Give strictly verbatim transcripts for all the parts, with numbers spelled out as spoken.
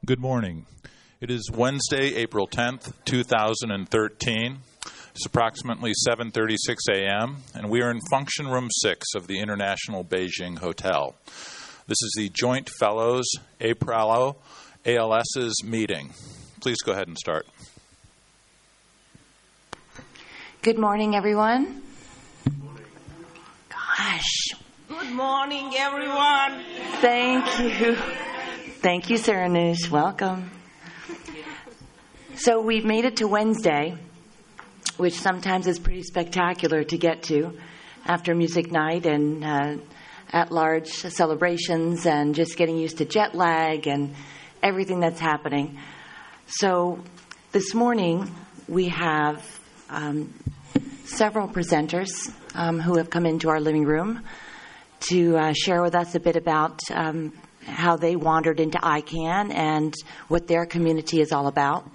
Good morning. It is Wednesday, April tenth, two thousand thirteen. It's approximately seven thirty-six a.m., and we are in Function Room six of the International Beijing Hotel. This is the Joint Fellows A P R A L O A L S's meeting. Please go ahead and start. Good morning, everyone. Good morning. Gosh. Good morning, everyone. Thank you. Thank you, Saranush. Welcome. So we've made it to Wednesday, which sometimes is pretty spectacular to get to after music night and uh, at-large celebrations and just getting used to jet lag and everything that's happening. So this morning we have um, several presenters um, who have come into our living room to uh, share with us a bit about um, how they wandered into I CANN and what their community is all about.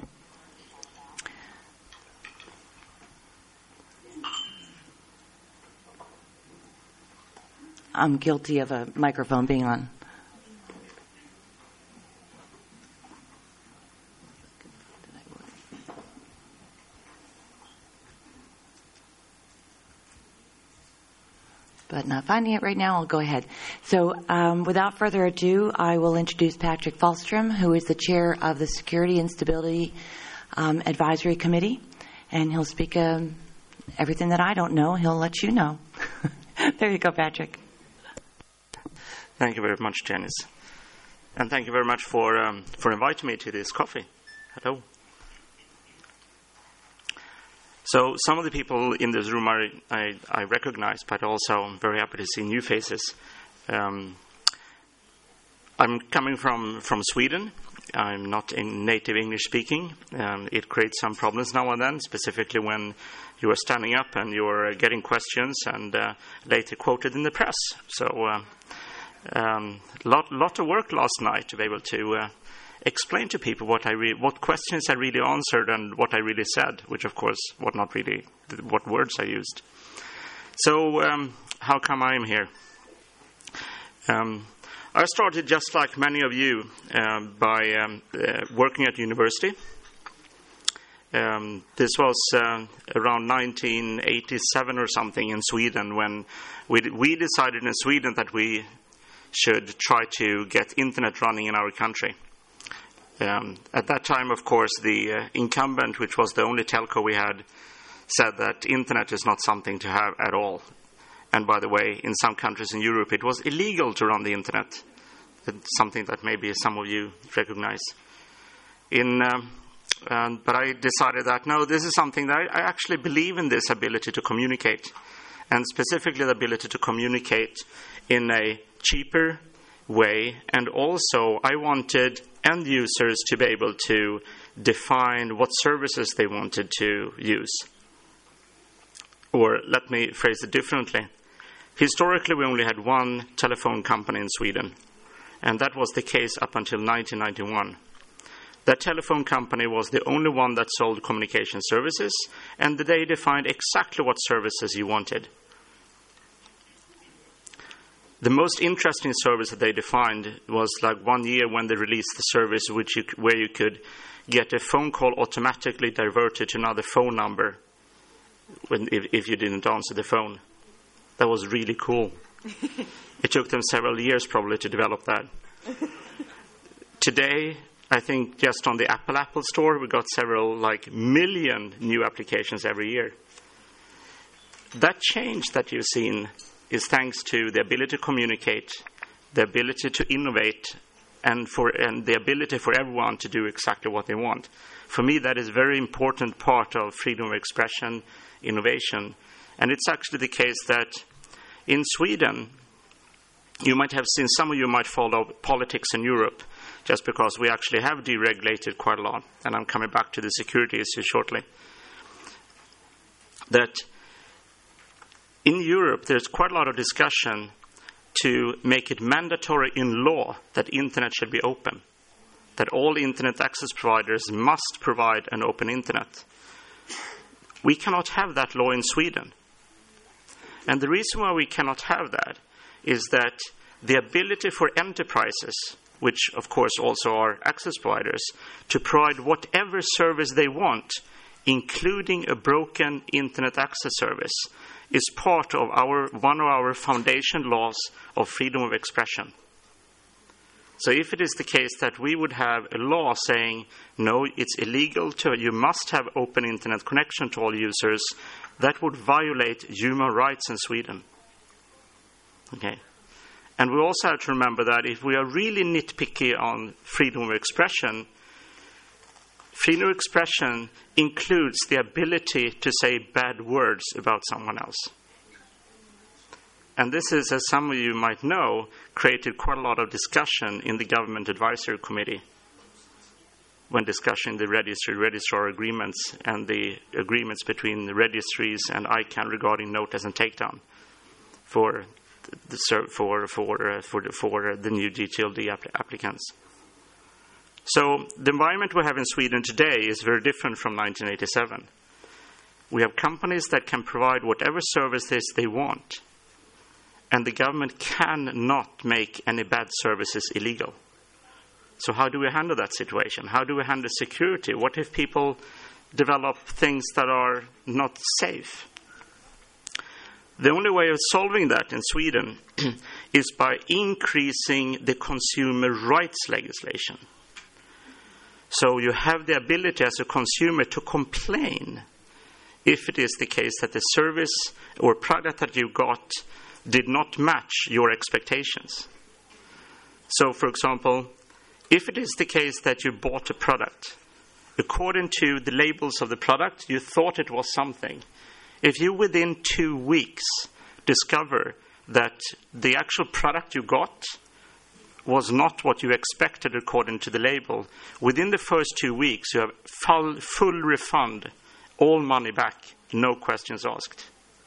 I'm guilty of a microphone being on. But not finding it right now, I'll go ahead. So um, without further ado, I will introduce Patrick Falstrom, who is the chair of the Security and Stability um, Advisory Committee. And he'll speak um, everything that I don't know. He'll let you know. There you go, Patrick. Thank you very much, Janice. And thank you very much for um, for inviting me to this coffee. Hello. So some of the people in this room are, I, I recognize, but also I'm very happy to see new faces. Um, I'm coming from, from Sweden. I'm not in native English speaking. Um, it creates some problems now and then, specifically when you are standing up and you're getting questions and uh, later quoted in the press. So uh, um, lot lot of work last night to be able to uh, explain to people what I re- what questions I really answered and what I really said, which of course what not really what words I used. So um, how come I am here? Um, I started just like many of you uh, by um, uh, working at university. Um, this was uh, around nineteen eighty-seven or something in Sweden when we d- we decided in Sweden that we should try to get internet running in our country. Um, at that time, of course, the uh, incumbent, which was the only telco we had, said that internet is not something to have at all. And by the way, in some countries in Europe, it was illegal to run the internet. It's something that maybe some of you recognize. In, um, um, but I decided that, no, this is something that I, I actually believe in, this ability to communicate. And specifically the ability to communicate in a cheaper way. And also, I wanted end users to be able to define what services they wanted to use. Or let me phrase it differently. Historically, we only had one telephone company in Sweden, and that was the case up until nineteen ninety-one. That telephone company was the only one that sold communication services, and they defined exactly what services you wanted. The most interesting service that they defined was like one year when they released the service which you, where you could get a phone call automatically diverted to another phone number when, if, if you didn't answer the phone. That was really cool. It took them several years probably to develop that. Today, I think just on the Apple Apple Store, we got several like million new applications every year. That change that you've seen is thanks to the ability to communicate, the ability to innovate, and for and the ability for everyone to do exactly what they want. For me, that is a very important part of freedom of expression, innovation. And it's actually the case that in Sweden, you might have seen, some of you might follow politics in Europe, just because we actually have deregulated quite a lot. And I'm coming back to the security issue shortly. That in Europe, there's quite a lot of discussion to make it mandatory in law that internet should be open, that all internet access providers must provide an open internet. We cannot have that law in Sweden. And the reason why we cannot have that is that the ability for enterprises which of course also are access providers, to provide whatever service they want, including a broken internet access service, is part of our, one of our foundation laws of freedom of expression. So if it is the case that we would have a law saying, no, it's illegal to, you must have open internet connection to all users, that would violate human rights in Sweden. Okay. And we also have to remember that if we are really nitpicky on freedom of expression, freedom of expression includes the ability to say bad words about someone else. And this is, as some of you might know, created quite a lot of discussion in the Government Advisory Committee when discussing the registry-registrar agreements and the agreements between the registries and I C A N regarding notice and takedown for the, for, for, uh, for, the, for the new G T L D applicants. So the environment we have in Sweden today is very different from nineteen eighty-seven. We have companies that can provide whatever services they want, and the government cannot make any bad services illegal. So how do we handle that situation? How do we handle security? What if people develop things that are not safe? The only way of solving that in Sweden is by increasing the consumer rights legislation. So you have the ability as a consumer to complain if it is the case that the service or product that you got did not match your expectations. So, for example, if it is the case that you bought a product, according to the labels of the product, you thought it was something. If you within two weeks discover that the actual product you got was not what you expected according to the label, within the first two weeks you have full, full refund, all money back, no questions asked.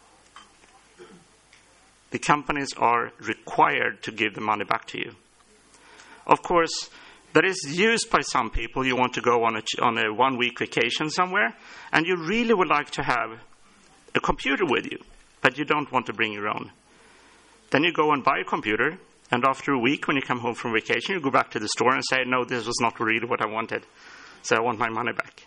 The companies are required to give the money back to you. Of course, that is used by some people. You want to go on a, on a one-week vacation somewhere, and you really would like to have a computer with you, but you don't want to bring your own. Then you go and buy a computer, and after a week, when you come home from vacation, you go back to the store and say, no, this was not really what I wanted, so I want my money back.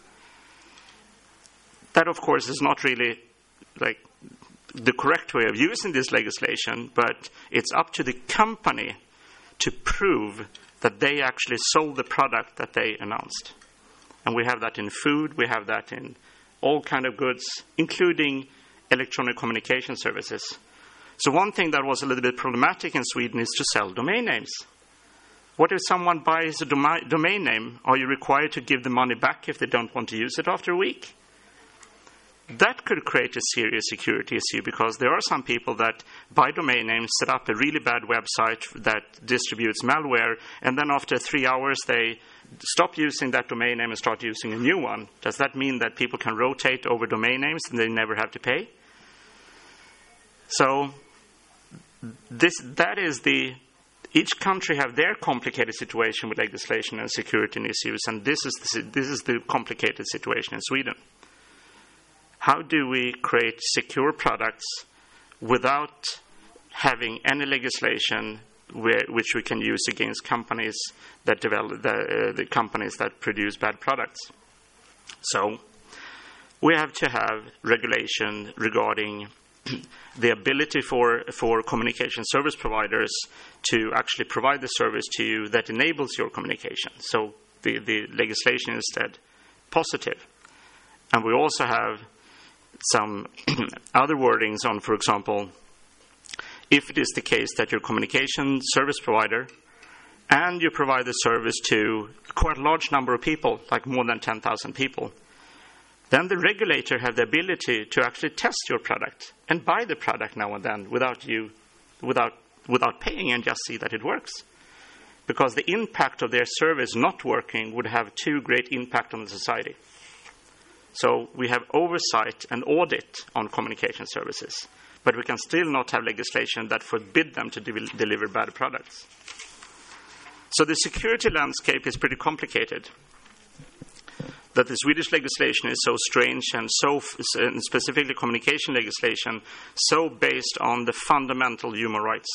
That, of course, is not really like the correct way of using this legislation, but it's up to the company to prove that they actually sold the product that they announced. And we have that in food, we have that in all kind of goods, including electronic communication services. So one thing that was a little bit problematic in Sweden is to sell domain names. What if someone buys a dom- domain name? Are you required to give the money back if they don't want to use it after a week? That could create a serious security issue, because there are some people that buy domain names, set up a really bad website that distributes malware, and then after three hours they stop using that domain name and start using a new one. Does that mean that people can rotate over domain names and they never have to pay? So this, that is the, each country have their complicated situation with legislation and security issues, and this is the, this is the complicated situation in Sweden. How do we create secure products without having any legislation where, which we can use against companies that develop the, uh, the companies that produce bad products? So we have to have regulation regarding the ability for, for communication service providers to actually provide the service to you that enables your communication. So the, the legislation is instead positive. And we also have some other wordings on, for example, if it is the case that your communication service provider and you provide the service to quite a large number of people, like more than ten thousand people, then the regulator have the ability to actually test your product and buy the product now and then without you, without, without paying, and just see that it works. Because the impact of their service not working would have too great impact on the society. So we have oversight and audit on communication services, but we can still not have legislation that forbid them to de- deliver bad products. So the security landscape is pretty complicated. That the Swedish legislation is so strange, and so, f- and specifically communication legislation, so based on the fundamental human rights.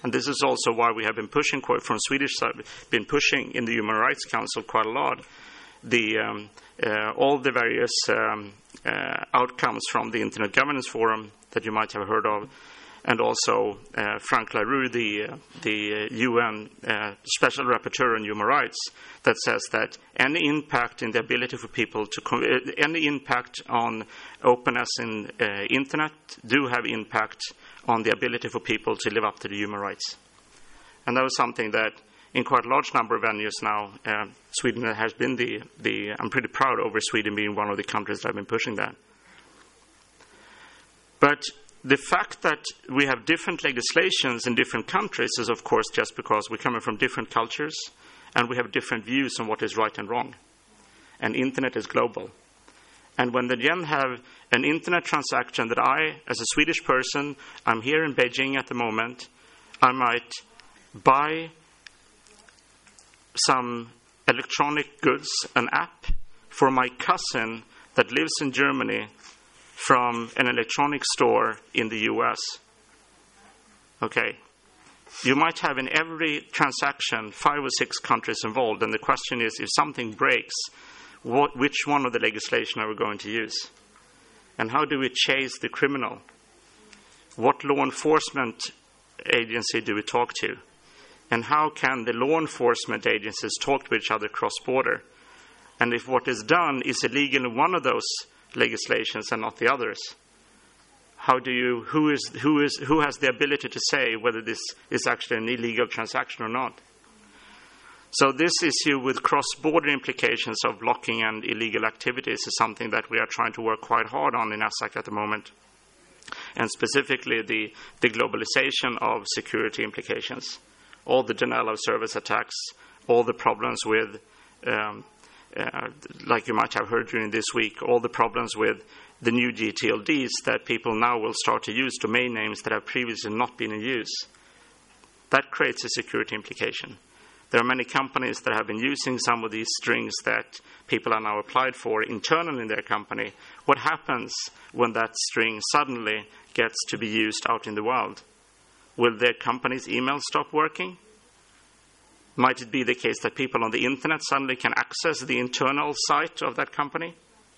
And this is also why we have been pushing, quite from Swedish side, been pushing in the Human Rights Council quite a lot, the um, uh, all the various um, uh, outcomes from the Internet Governance Forum that you might have heard of, and also uh, Frank LaRue, the, uh, the U N uh, Special Rapporteur on Human Rights, that says that any impact in the ability for people to, com- uh, any impact on openness in uh, Internet do have impact on the ability for people to live up to the human rights. And that was something that in quite a large number of venues now, uh, Sweden has been the, the, I'm pretty proud over Sweden being one of the countries that have been pushing that. But the fact that we have different legislations in different countries is, of course, just because we're coming from different cultures and we have different views on what is right and wrong. And Internet is global. And when they then have an Internet transaction that I, as a Swedish person, I'm here in Beijing at the moment, I might buy some electronic goods, an app, for my cousin that lives in Germany from an electronic store in the U S. Okay. You might have in every transaction five or six countries involved, and the question is, if something breaks, what, which one of the legislation are we going to use? And how do we chase the criminal? What law enforcement agency do we talk to? And how can the law enforcement agencies talk to each other cross-border? And if what is done is illegal in one of those legislations and not the others, how do you, who is, who is, who has the ability to say whether this is actually an illegal transaction or not? So this issue with cross-border implications of blocking and illegal activities is something that we are trying to work quite hard on in ASAC at the moment, and specifically the, the globalization of security implications, all the denial of service attacks, all the problems with, um, uh, like you might have heard during this week, all the problems with the new G T L Ds that people now will start to use domain names that have previously not been in use. That creates a security implication. There are many companies that have been using some of these strings that people are now applied for internally in their company. What happens when that string suddenly gets to be used out in the world? Will their company's email stop working? Might it be the case that people on the internet suddenly can access the internal site of that company?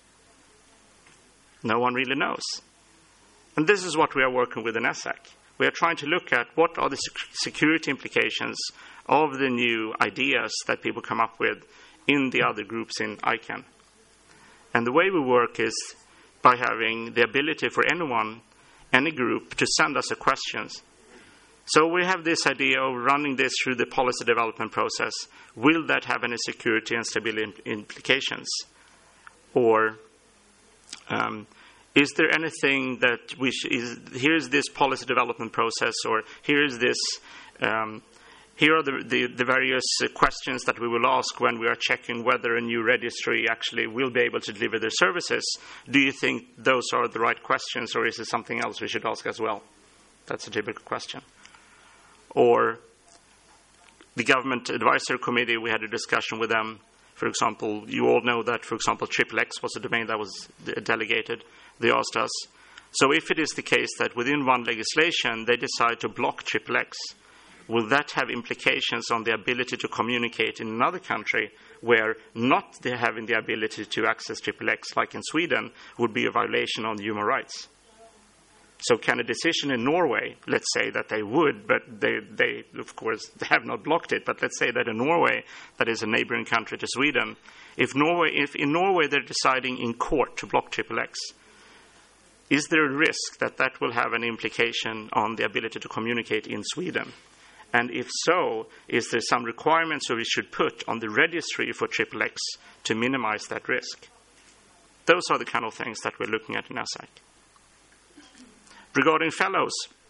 No one really knows. And this is what we are working with in ASAC. We are trying to look at what are the sec- security implications of the new ideas that people come up with in the other groups in I CANN. And the way we work is by having the ability for anyone, any group, to send us a questions. So we have this idea of running this through the policy development process. Will that have any security and stability implications? Or um, is there anything that we sh- is, here's this policy development process, or here's this, um, here are the, the, the various uh, questions that we will ask when we are checking whether a new registry actually will be able to deliver their services. Do you think those are the right questions, or is it something else we should ask as well? That's a typical question. Or the Government Advisory Committee, we had a discussion with them. For example, you all know that, for example, Triple X was a domain that was delegated. They asked us, so if it is the case that within one legislation they decide to block Triple X, will that have implications on the ability to communicate in another country where not having the ability to access Triple X, like in Sweden, would be a violation on human rights? So can a decision in Norway, let's say that they would, but they, they of course, they have not blocked it, but let's say that in Norway, that is a neighboring country to Sweden, if Norway, if in Norway they're deciding in court to block Triple X, is there a risk that that will have an implication on the ability to communicate in Sweden? And if so, is there some requirements we should put on the registry for Triple X to minimize that risk? Those are the kind of things that we're looking at in ASAC. Regarding fellows,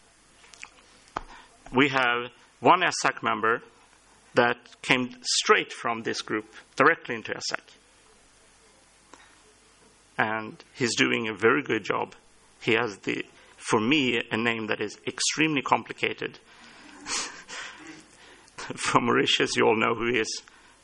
we have one ASAC member that came straight from this group directly into ASAC. And he's doing a very good job. He has, the, for me, a name that is extremely complicated. From Mauritius, you all know who he is.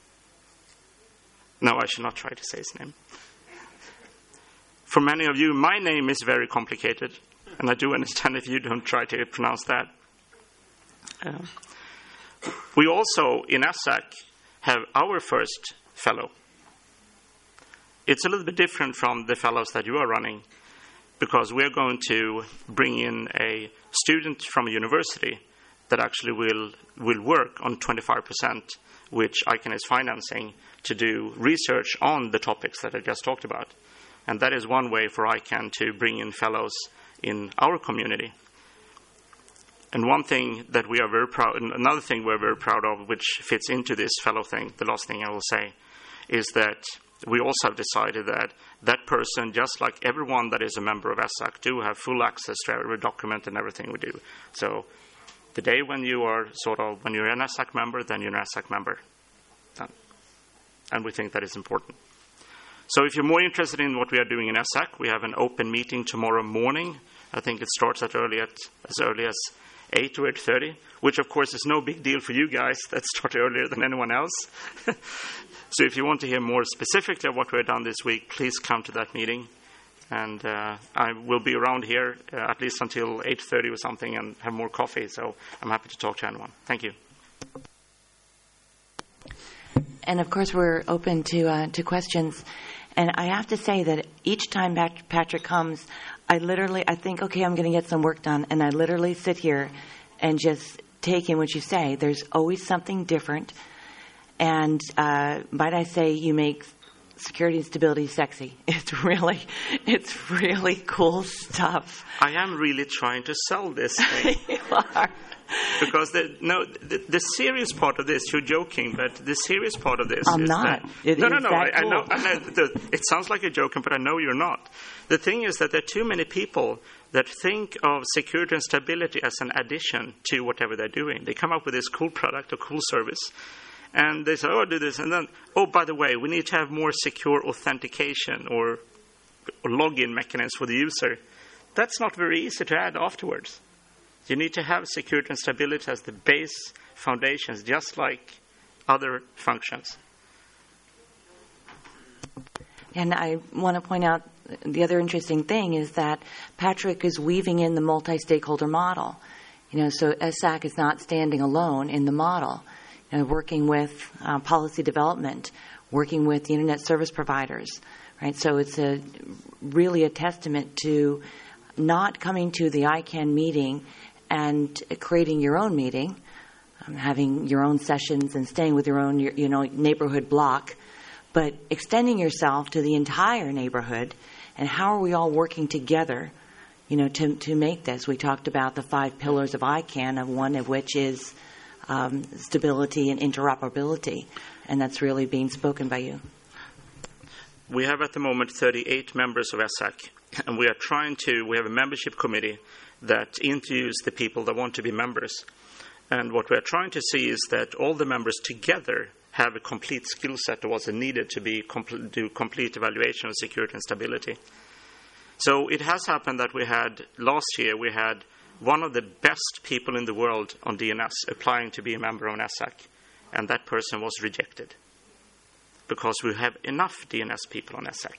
No, I should not try to say his name. For many of you, my name is very complicated. And I do understand if you don't try to pronounce that. Uh, we also, in ESSAC, have our first fellow. It's a little bit different from the fellows that you are running, because we're going to bring in a student from a university that actually will will work on twenty-five percent, which I C A N is financing, to do research on the topics that I just talked about. And that is one way for I C A N to bring in fellows in our community. And one thing that we are very proud, another thing we're very proud of, which fits into this fellow thing, the last thing I will say, is that we also have decided that that person, just like everyone that is a member of ESSAC, do have full access to every document and everything we do. So the day when you are sort of, when you're an ESSAC member, then you're an ESSAC member. And we think that is important. So if you're more interested in what we are doing in ESSAC, we have an open meeting tomorrow morning. I think it starts at early at, as early as eight or eight thirty, which of course is no big deal for you guys that start earlier than anyone else. So if you want to hear more specifically of what we've done this week, please come to that meeting. And uh, I will be around here uh, at least until eight thirty or something and have more coffee. So I'm happy to talk to anyone. Thank you. And of course, we're open to uh, to questions. And I have to say that each time Pat- Patrick comes, I literally, I think, okay, I'm going to get some work done. And I literally sit here and just take in what you say. There's always something different. And uh, might I say, you make security and stability sexy. It's really, it's really cool stuff. I am really trying to sell this thing. You are. Because the, no, the, the serious part of this, you're joking, but the serious part of this I'm is not. that... It no, is no, no, that I, cool. I know, I know the, it sounds like you're joking, but I know you're not. The thing is that there are too many people that think of security and stability as an addition to whatever they're doing. They come up with this cool product or cool service, and they say, oh, do this, and then, oh, by the way, we need to have more secure authentication or, or login mechanisms for the user. That's not very easy to add afterwards. You need to have security and stability as the base foundations, just like other functions. And I want to point out the other interesting thing is that Patrick is weaving in the multi-stakeholder model. You know, so ESSAC is not standing alone in the model. You know, working with uh, policy development, working with the internet service providers, right? So it's a really a testament to not coming to the I C A N meeting and creating your own meeting, um, having your own sessions and staying with your own, you know, neighborhood block, but extending yourself to the entire neighborhood. And how are we all working together, you know, to to make this? We talked about the five pillars of I C A N, of one of which is um, stability and interoperability, and that's really being spoken by you. We have at the moment thirty-eight members of ESSAC, and we are trying to, we have a membership committee that interviews the people that want to be members. And what we're trying to see is that all the members together have a complete skill set of what's needed to be compl- do complete evaluation of security and stability. So it has happened that we had, last year, we had one of the best people in the world on D N S applying to be a member of an ESSAC, and that person was rejected because we have enough D N S people on ESSAC.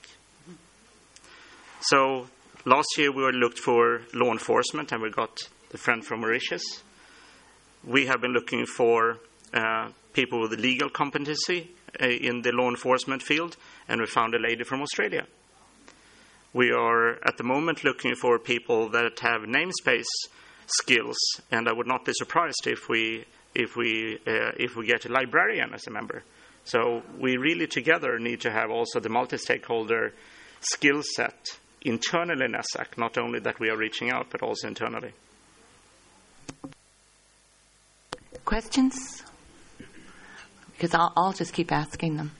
So last year we were looked for law enforcement, and we got the friend from Mauritius. We have been looking for uh, people with legal competency uh, in the law enforcement field, and we found a lady from Australia. We are at the moment looking for people that have namespace skills, and I would not be surprised if we if we uh, if we get a librarian as a member. So we really together need to have also the multi-stakeholder skill set internally in ESSAC, not only that we are reaching out, but also internally. Questions? Because I'll, I'll just keep asking them.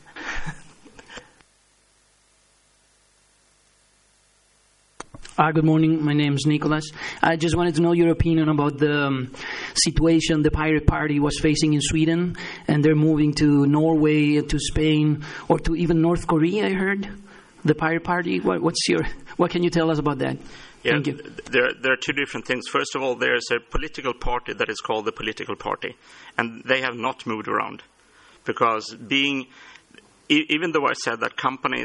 Uh, good morning. My name is Nicholas. I just wanted to know your opinion about the um, situation the Pirate Party was facing in Sweden, and they're moving to Norway, to Spain, or to even North Korea, I heard. The Pirate Party, what, what's your, what can you tell us about that? Yeah, Thank you. There, there are two different things. First of all, there's a political party that is called the Political Party, and they have not moved around. Because being, e- even though I said that companies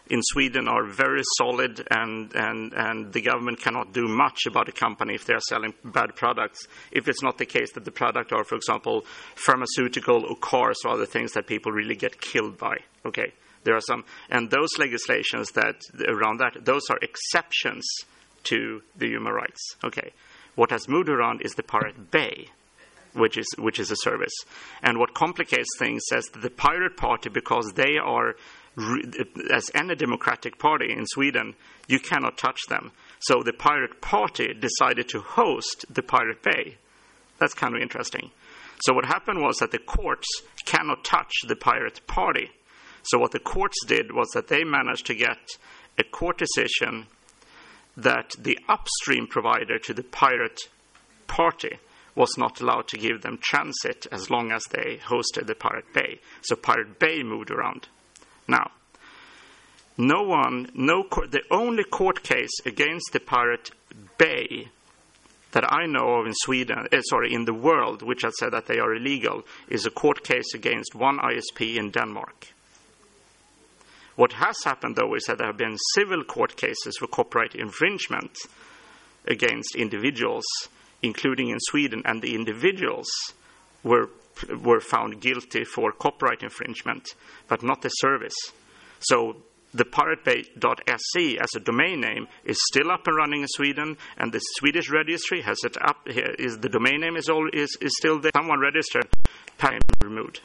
in Sweden are very solid, and, and, and the government cannot do much about a company if they are selling bad products, if it's not the case that the product are, for example, pharmaceutical or cars or other things that people really get killed by. Okay, there are some, and those legislations that around that, those are exceptions to the human rights. Okay, what has moved around is the Pirate Bay, which is which is a service, and what complicates things is that the Pirate Party, because they are, as any democratic party in Sweden, you cannot touch them. So the Pirate Party decided to host the Pirate Bay. That's kind of interesting. So what happened was that the courts cannot touch the Pirate Party. So what the courts did was that they managed to get a court decision that the upstream provider to the Pirate Party was not allowed to give them transit as long as they hosted the Pirate Bay. So Pirate Bay moved around. Now, no one, no court, the only court case against the Pirate Bay that I know of in Sweden, uh, sorry, in the world, which has said that they are illegal, is a court case against one I S P in Denmark. What has happened, though, is that there have been civil court cases for copyright infringement against individuals, including in Sweden, and the individuals were were found guilty for copyright infringement, but not the service. So the pirate bay dot s e as a domain name is still up and running in Sweden, and the Swedish registry has it up here. Is the domain name is all is, is still there? Someone registered, patent removed.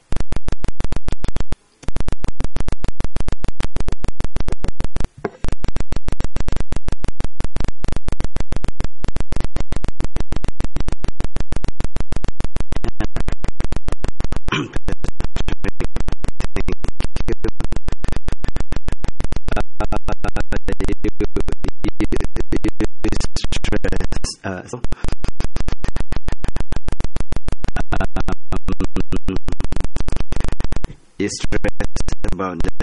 Uh, so, um, is stressed about the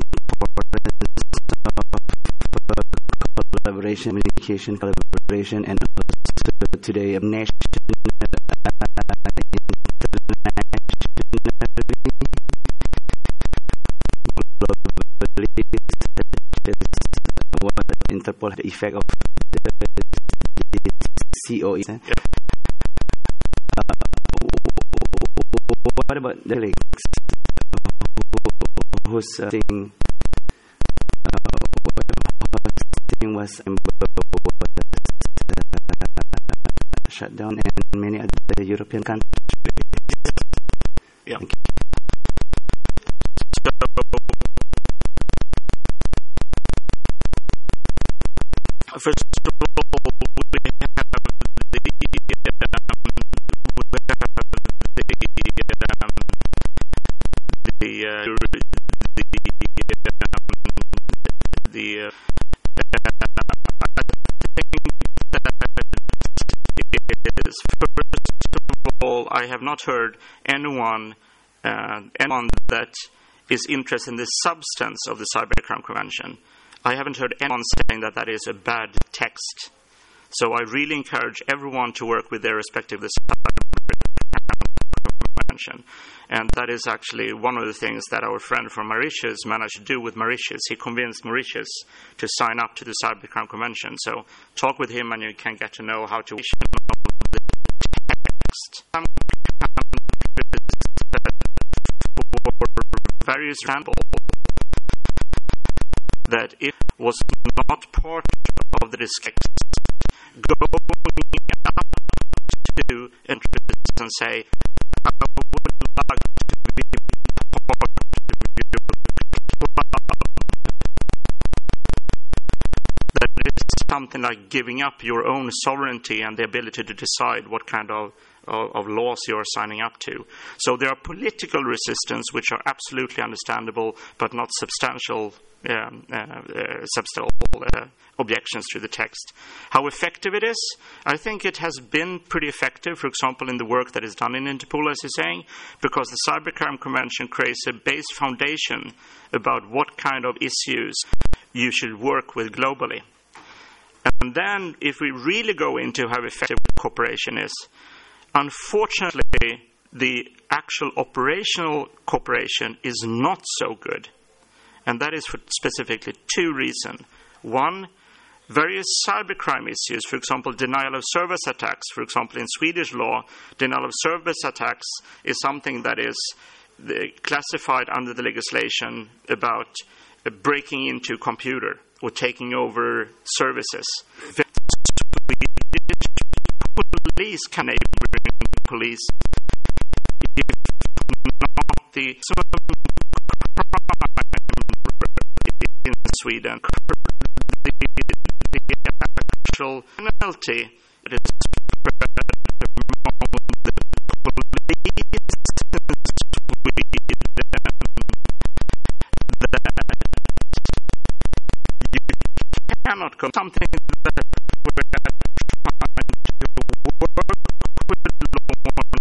importance of collaboration, communication, collaboration, and also today of national, Interpol, the effect of C O E. Uh, what about the colleagues whose uh, thing, uh, thing was uh, shut down in many other European countries? Yeah. So, first of all, we have the, um, we have the, um, the, uh, the, the, uh, I think that is, first of all, I have not heard anyone, uh, anyone that is interested in the substance of the Cybercrime Convention. I haven't heard anyone saying that that is a bad text. So I really encourage everyone to work with their respective convention. And that is actually one of the things that our friend from Mauritius managed to do with Mauritius. He convinced Mauritius to sign up to the Cybercrime Convention. So talk with him and you can get to know how to reach the text. Some for various examples that it was not part of the discussion, going up to interests and say, I would like to be part of your club. That is something like giving up your own sovereignty and the ability to decide what kind of Of, of laws you are signing up to. So there are political resistance, which are absolutely understandable, but not substantial, um, uh, uh, substantial uh, objections to the text. How effective it is? I think it has been pretty effective, for example, in the work that is done in Interpol, as you're saying, because the Cybercrime Convention creates a base foundation about what kind of issues you should work with globally. And then, if we really go into how effective cooperation is, unfortunately, the actual operational cooperation is not so good. and that is for specifically two reasons. One, various cybercrime issues, for example, denial of service attacks. For example, in Swedish law, denial of service attacks is something that is the, classified under the legislation about uh, breaking into a computer or taking over services. Police can neighboring police if not the in Sweden. The, the actual penalty that is among the police in Sweden that you cannot go something that we're trying to work with law enforcement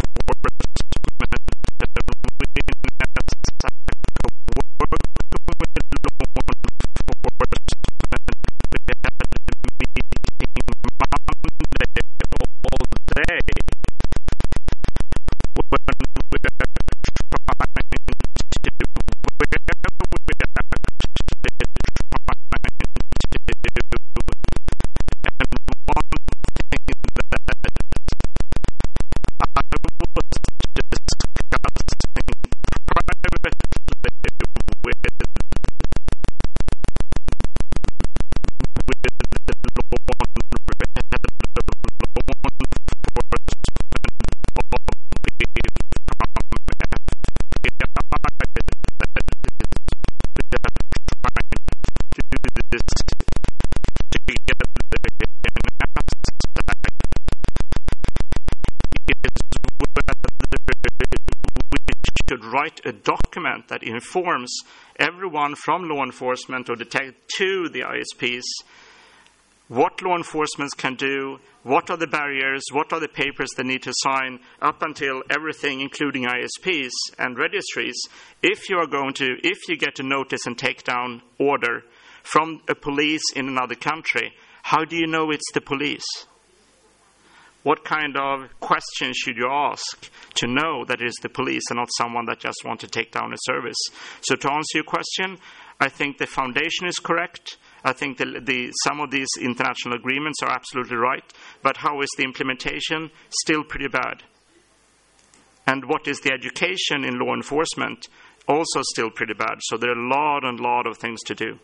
write a document that informs everyone from law enforcement or detective to the I S Ps what law enforcement can do, what are the barriers, what are the papers they need to sign, up until everything, including I S Ps and registries. If you are going to, if you get a notice and takedown order from a police in another country, how do you know it's the police? What kind of questions should you ask to know that it is the police and not someone that just wants to take down a service? So to answer your question, I think the foundation is correct. I think the, the, some of these international agreements are absolutely right. But how is the implementation? Still pretty bad. And what is the education in law enforcement? Also still pretty bad. So there are a lot and lot of things to do.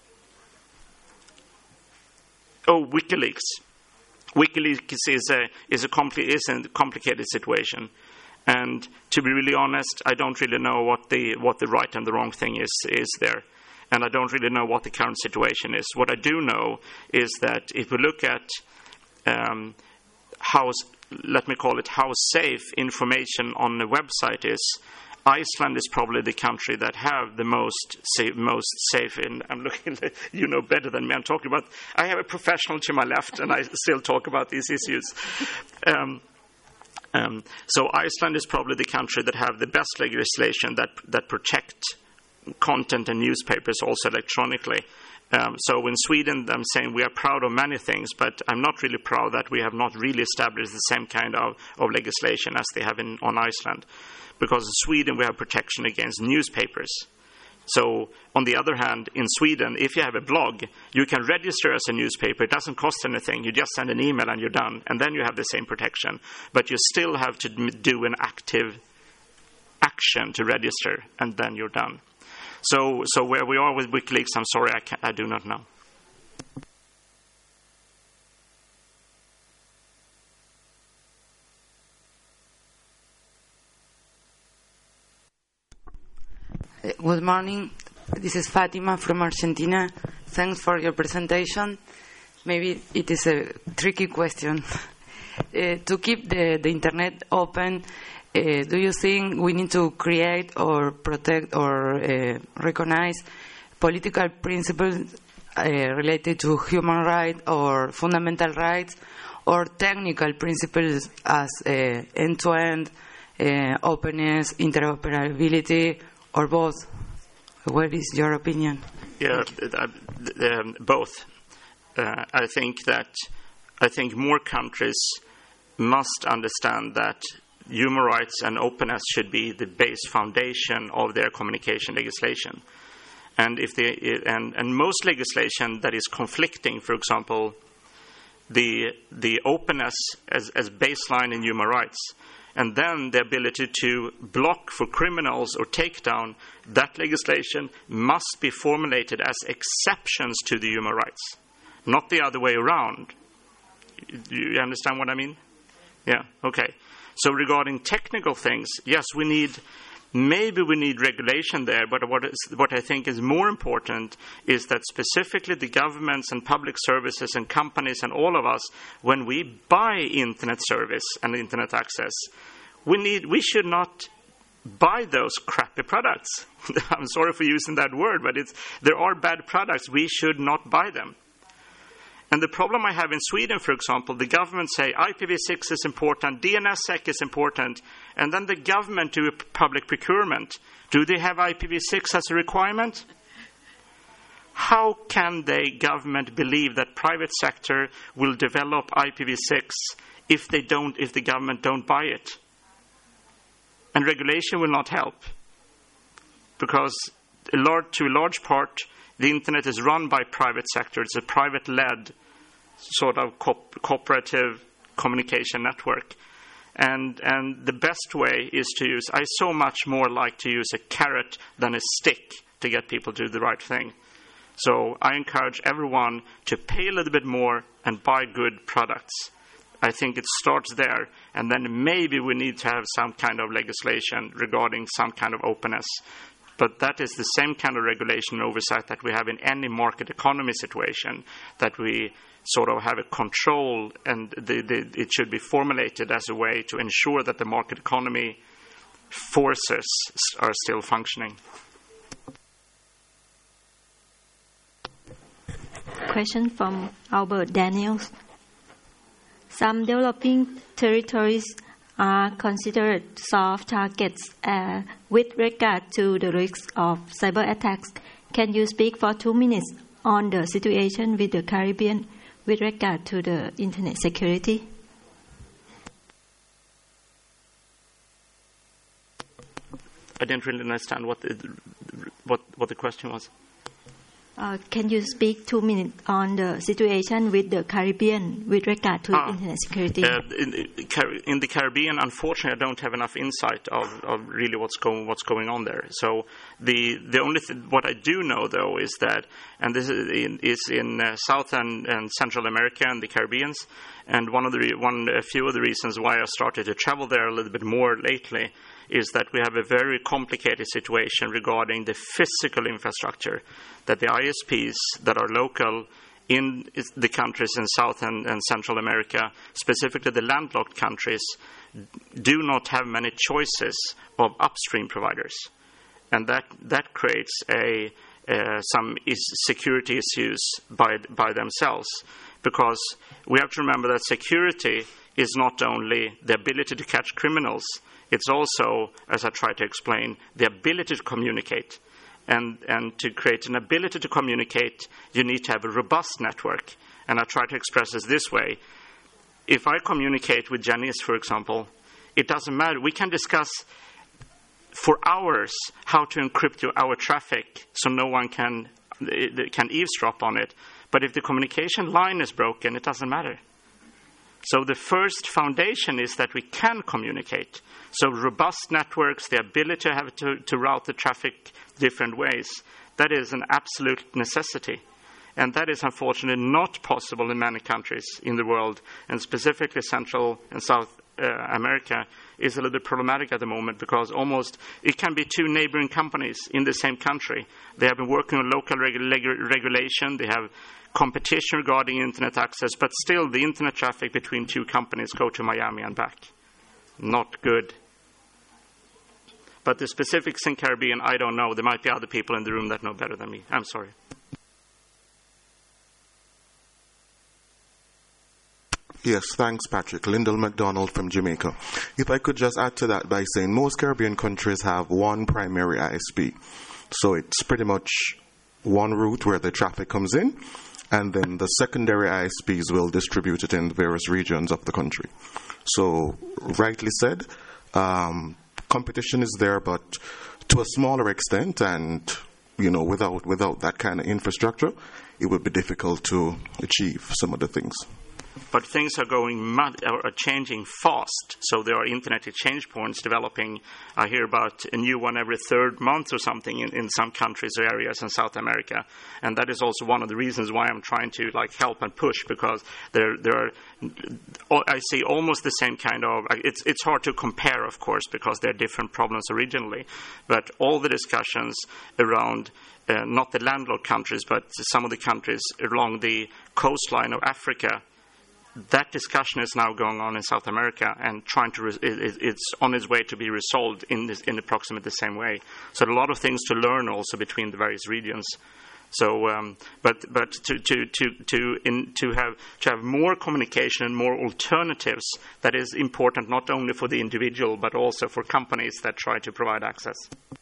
Oh, WikiLeaks. WikiLeaks is a is a, compli- is a complicated situation, and to be really honest, I don't really know what the what the right and the wrong thing is is there, and I don't really know what the current situation is. What I do know is that if we look at um, how, let me call it, how safe information on the website is, Iceland is probably the country that have the most safe, most safe. In I'm looking, you know better than me. I'm talking about. I have a professional to my left, and I still talk about these issues. Um, um, so Iceland is probably the country that have the best legislation that that protect content and newspapers also electronically. Um, so in Sweden, I'm saying we are proud of many things, but I'm not really proud that we have not really established the same kind of, of legislation as they have in on Iceland. Because in Sweden we have protection against newspapers. So, on the other hand, in Sweden, if you have a blog, you can register as a newspaper. It doesn't cost anything. You just send an email and you're done. And then you have the same protection. But you still have to do an active action to register, and then you're done. So, so where we are with WikiLeaks, I'm sorry, I, can't, I do not know. Good morning. This is Fatima from Argentina. Thanks for your presentation. Maybe it is a tricky question. Uh, to keep the, the internet open, uh, do you think we need to create or protect or uh, recognize political principles uh, related to human rights or fundamental rights, or technical principles as uh, end-to-end uh, openness, interoperability, or both? What is your opinion? Yeah, uh, uh, both. Uh, I think that I think more countries must understand that human rights and openness should be the base foundation of their communication legislation. And if they and, and most legislation that is conflicting, for example, the the openness as, as baseline in human rights, and then the ability to block for criminals or take down, that legislation must be formulated as exceptions to the human rights, not the other way around. You understand what I mean? Yeah, okay. So regarding technical things, yes, we need, maybe we need regulation there, but what, is, what I think is more important is that specifically the governments and public services and companies and all of us, when we buy internet service and internet access, we need, we should not buy those crappy products. I'm sorry for using that word, but it's, there are bad products. We should not buy them. And the problem I have in Sweden, for example, the government say I P v six is important, D N S S E C is important, and then the government do a public procurement. Do they have I P v six as a requirement? How can the government believe that private sector will develop I P v six if they don't, if the government don't buy it? And regulation will not help, because a large, to a large part, the internet is run by private sector. It's a private-led sort of co- cooperative communication network. And and the best way is to use, I so much more like to use a carrot than a stick to get people to do the right thing. So I encourage everyone to pay a little bit more and buy good products. I think it starts there, and then maybe we need to have some kind of legislation regarding some kind of openness. But that is the same kind of regulation and oversight that we have in any market economy situation, that we sort of have a control, and the, the, it should be formulated as a way to ensure that the market economy forces are still functioning. Question from Albert Daniels. Some developing territories are considered soft targets uh, with regard to the risk of cyber attacks. Can you speak for two minutes on the situation with the Caribbean with regard to the internet security? I didn't really understand what the, what, what the question was. Uh, can you speak two minutes on the situation with the Caribbean with regard to ah, internet security? Uh, in, in the Caribbean, unfortunately, I don't have enough insight of, of really what's going what's going on there. So the the only th- what I do know though is that, and this is in, is in uh, South and, and Central America and the Caribbeans, and one of the re- one a few of the reasons why I started to travel there a little bit more lately is that we have a very complicated situation regarding the physical infrastructure, that the I S Ps that are local in the countries in South and, and Central America, specifically the landlocked countries, do not have many choices of upstream providers. And that, that creates a, uh, some is security issues by, by themselves, because we have to remember that security is not only the ability to catch criminals, it's also, as I try to explain, the ability to communicate. And, and to create an ability to communicate, you need to have a robust network. And I try to express this this way. If I communicate with Janice, for example, it doesn't matter. We can discuss for hours how to encrypt our traffic so no one can, can eavesdrop on it. But if the communication line is broken, it doesn't matter. So the first foundation is that we can communicate. So robust networks, the ability to have to, to route the traffic different ways, that is an absolute necessity. And that is unfortunately not possible in many countries in the world, and specifically Central and South uh, America is a little bit problematic at the moment, because almost it can be two neighboring companies in the same country. They have been working on local regu- regu- regulation, they have competition regarding internet access, but still the internet traffic between two companies go to Miami and back. Not good. But the specifics in Caribbean, I don't know. There might be other people in the room that know better than me. I'm sorry. Yes, thanks, Patrick. Lyndall McDonald from Jamaica. If I could just add to that by saying most Caribbean countries have one primary I S P. So it's pretty much one route where the traffic comes in, and then the secondary I S Ps will distribute it in the various regions of the country. So, rightly said, um, competition is there, but to a smaller extent, and you know, without without that kind of infrastructure, it would be difficult to achieve some of the things. But things are going mad, are changing fast. So there are internet exchange points developing. I hear about a new one every third month or something in, in some countries or areas in South America. And that is also one of the reasons why I'm trying to like help and push, because there there are I see almost the same kind of. It's it's hard to compare, of course, because they're different problems originally. But all the discussions around uh, not the landlocked countries, but some of the countries along the coastline of Africa. That discussion is now going on in South America and trying to re- it, it's on its way to be resolved in this, in approximately the same way. So a lot of things to learn also between the various regions. So, um, but but to to to to in, to have to have more communication and more alternatives, that is important not only for the individual but also for companies that try to provide access.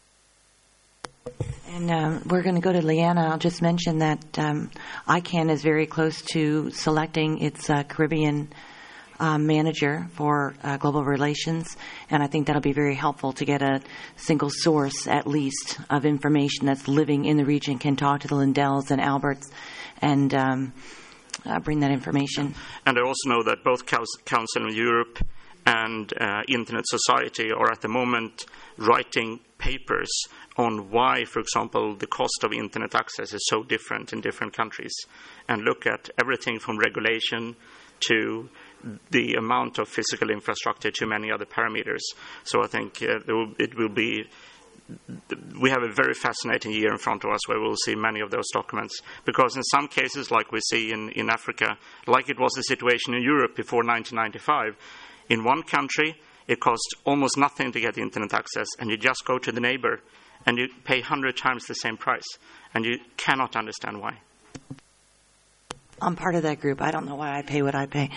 And uh, we're going to go to Leanna. I'll just mention that um, I CANN is very close to selecting its uh, Caribbean uh, manager for uh, global relations, and I think that'll be very helpful to get a single source, at least, of information that's living in the region, can talk to the Lindells and Alberts, and um, uh, bring that information. And I also know that both Council of Europe and uh, Internet Society are at the moment writing papers on why, for example, the cost of internet access is so different in different countries, and look at everything from regulation to the amount of physical infrastructure to many other parameters. So I think uh, it will be, we have a very fascinating year in front of us where we'll see many of those documents. Because in some cases, like we see in, in Africa, like it was the situation in Europe before nineteen ninety-five, in one country, it costs almost nothing to get internet access, and you just go to the neighbor and you pay one hundred times the same price, and you cannot understand why. I'm part of that group. I don't know why I pay what I pay.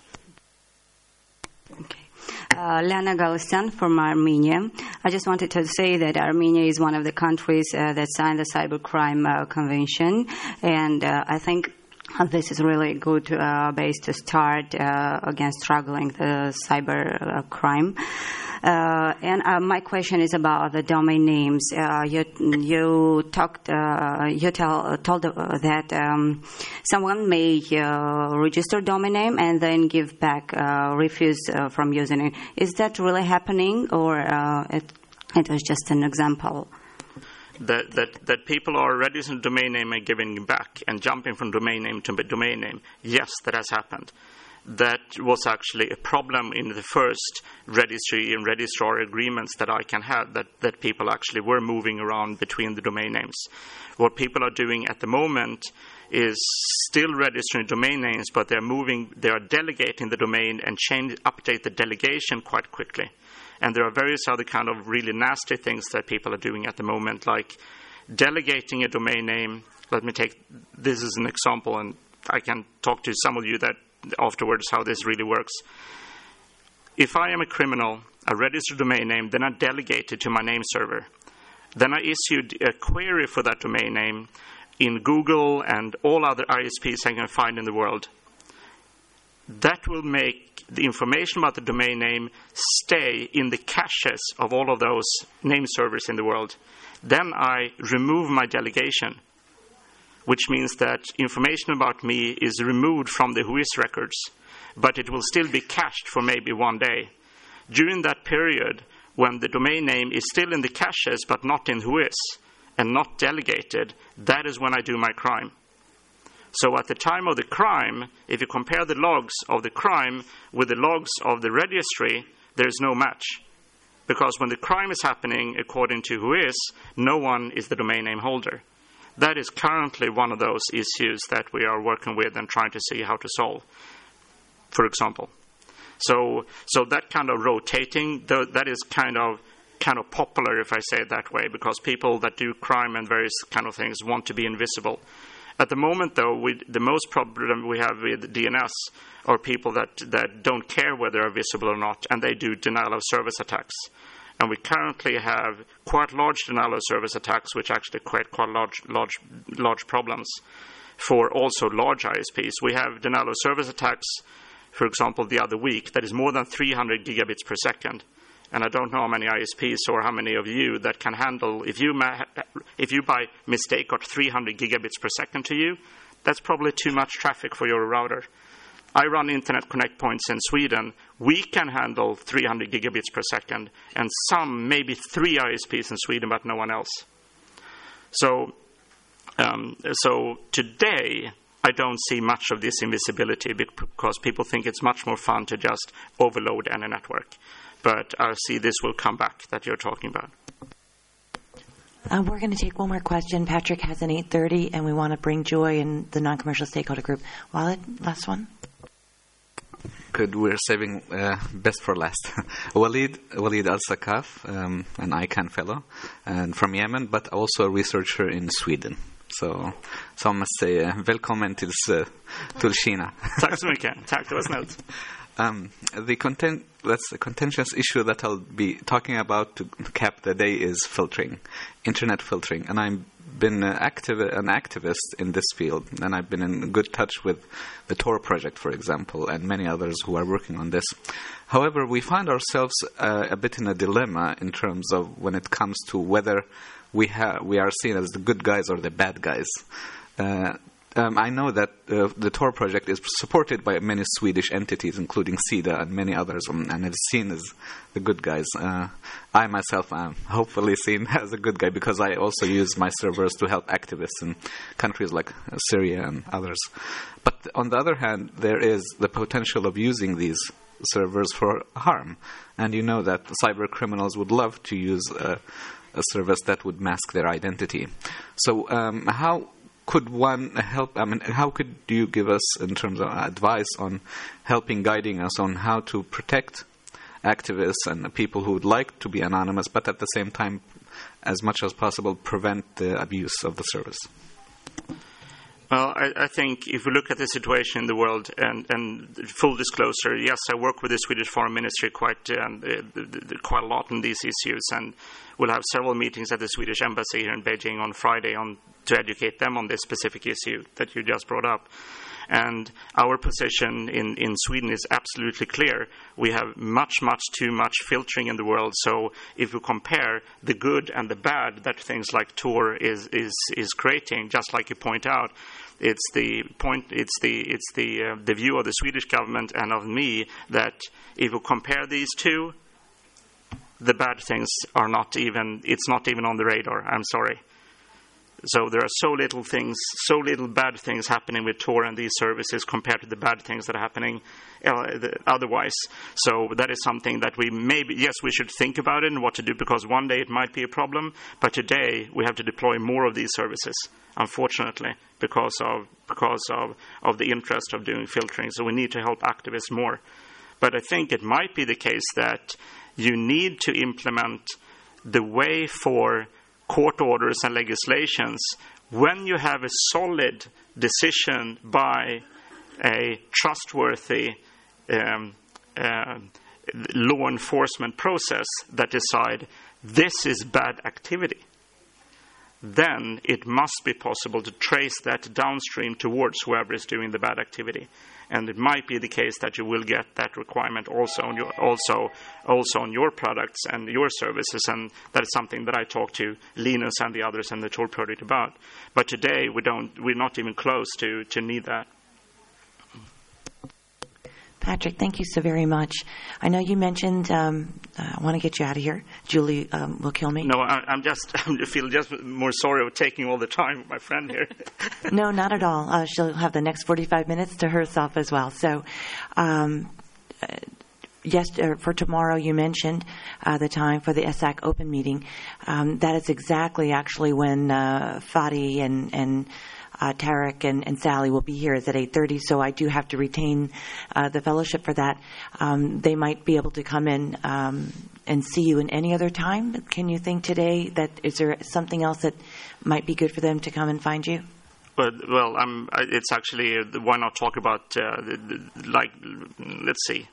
Okay. Uh, Lena Galistyan from Armenia. I just wanted to say that Armenia is one of the countries uh, that signed the Cybercrime uh, Convention, and uh, I think this is really a good uh, base to start uh, against struggling the cyber uh, crime. Uh, and uh, my question is about the domain names. Uh, you you talked uh, you tell, told uh, that um, someone may uh, register domain name and then give back, uh, refuse uh, from using it. Is that really happening, or uh, it it was just an example? That, that that people are registering domain name and giving back and jumping from domain name to domain name. Yes, that has happened. That was actually a problem in the first registry and registrar agreements that I can have, that, that people actually were moving around between the domain names. What people are doing at the moment is still registering domain names, but they're moving, they are delegating the domain and change, update the delegation quite quickly. And there are various other kind of really nasty things that people are doing at the moment, like delegating a domain name. Let me take this as an example, and I can talk to some of you that afterwards how this really works. If I am a criminal, I register a domain name, then I delegate it to my name server. Then I issued a query for that domain name in Google and all other I S Ps I can find in the world. That will make the information about the domain name stay in the caches of all of those name servers in the world. Then I remove my delegation, which means that information about me is removed from the Whois records, but it will still be cached for maybe one day. During that period, when the domain name is still in the caches but not in Whois and not delegated, that is when I do my crime. So at the time of the crime, if you compare the logs of the crime with the logs of the registry, there is no match. Because when the crime is happening according to Whois, no one is the domain name holder. That is currently one of those issues that we are working with and trying to see how to solve, for example. So so that kind of rotating, that is kind of kind of popular, if I say it that way, because people that do crime and various kind of things want to be invisible. At the moment, though, we, the most problem we have with D N S are people that, that don't care whether they're visible or not, and they do denial of service attacks. And we currently have quite large denial of service attacks, which actually create quite large, large, large problems for also large I S Ps. We have denial of service attacks, for example, the other week, that is more than three hundred gigabits per second. And I don't know how many I S Ps or how many of you that can handle, if you, ma- if you by mistake got three hundred gigabits per second to you, that's probably too much traffic for your router. I run Internet Connect points in Sweden. We can handle three hundred gigabits per second, and some, maybe three I S Ps in Sweden, but no one else. So, um, so today, I don't see much of this invisibility because people think it's much more fun to just overload any network. But I see this will come back that you're talking about. Uh, we're going to take one more question. Patrick has an eight thirty, and we want to bring Joy and the non-commercial stakeholder group. Walid, last one. Good. We're saving uh, best for last. Walid Walid Al-Sakaf, um, an I CANN fellow, and from Yemen, but also a researcher in Sweden. Så, så jag måste säga välkommen till, till Kina. Tack så mycket. Tack, det var snällt. Um, the content, that's a contentious issue that I'll be talking about to cap the day is filtering, internet filtering. And I've been uh, active, an activist in this field, and I've been in good touch with the Tor project, for example, and many others who are working on this. However, we find ourselves uh, a bit in a dilemma in terms of when it comes to whether we, ha- we are seen as the good guys or the bad guys. Uh, Um, I know that uh, the Tor project is supported by many Swedish entities, including SIDA and many others, um, and is seen as the good guys. Uh, I myself am hopefully seen as a good guy because I also use my servers to help activists in countries like uh, Syria and others. But on the other hand, there is the potential of using these servers for harm. And you know that cyber criminals would love to use uh, a service that would mask their identity. So um, how... Could one help, I mean, how could you give us, in terms of advice on helping, guiding us on how to protect activists and people who would like to be anonymous, but at the same time, as much as possible, prevent the abuse of the service? Well, I, I think if we look at the situation in the world, and, and full disclosure, yes, I work with the Swedish Foreign Ministry quite um, uh, quite a lot on these issues, and we'll have several meetings at the Swedish Embassy here in Beijing on Friday on to educate them on this specific issue that you just brought up. And our position in, in Sweden is absolutely clear. We have much, much too much filtering in the world. So if we compare the good and the bad that things like Tor is is, is creating, just like you point out, it's the point. It's the it's the uh, the view of the Swedish government and of me that if we compare these two, the bad things are not even. It's not even on the radar. I'm sorry. So there are so little things, so little bad things happening with Tor and these services compared to the bad things that are happening uh, the, otherwise. So that is something that we maybe, yes, we should think about it and what to do, because one day it might be a problem. But today we have to deploy more of these services, unfortunately, because of because of, of the interest of doing filtering. So we need to help activists more. But I think it might be the case that you need to implement the way for court orders and legislations when you have a solid decision by a trustworthy um, uh, law enforcement process that decide this is bad activity. Then it must be possible to trace that downstream towards whoever is doing the bad activity. And it might be the case that you will get that requirement also on your also also on your products and your services, and that is something that I talk to Linus and the others in the Tor project about. But today we don't we're not even close to, to need that. Patrick, thank you so very much. I know you mentioned, um, uh, I want to get you out of here. Julie um, will kill me. No, I, I'm just, I feel just more sorry of taking all the time with my friend here. No, not at all. Uh, she'll have the next forty-five minutes to herself as well. So, um, uh, yes, uh, for tomorrow you mentioned uh, the time for the E S A C open meeting. Um, that is exactly actually when uh, Fadi and, and Uh, Tarek and, and Sally will be here. It's at eight thirty, so I do have to retain uh, the fellowship for that. Um, they might be able to come in um, and see you in any other time. Can you think today that is there something else that might be good for them to come and find you? But, well, um, it's actually, uh, why not talk about, uh, the, the, like, let's see.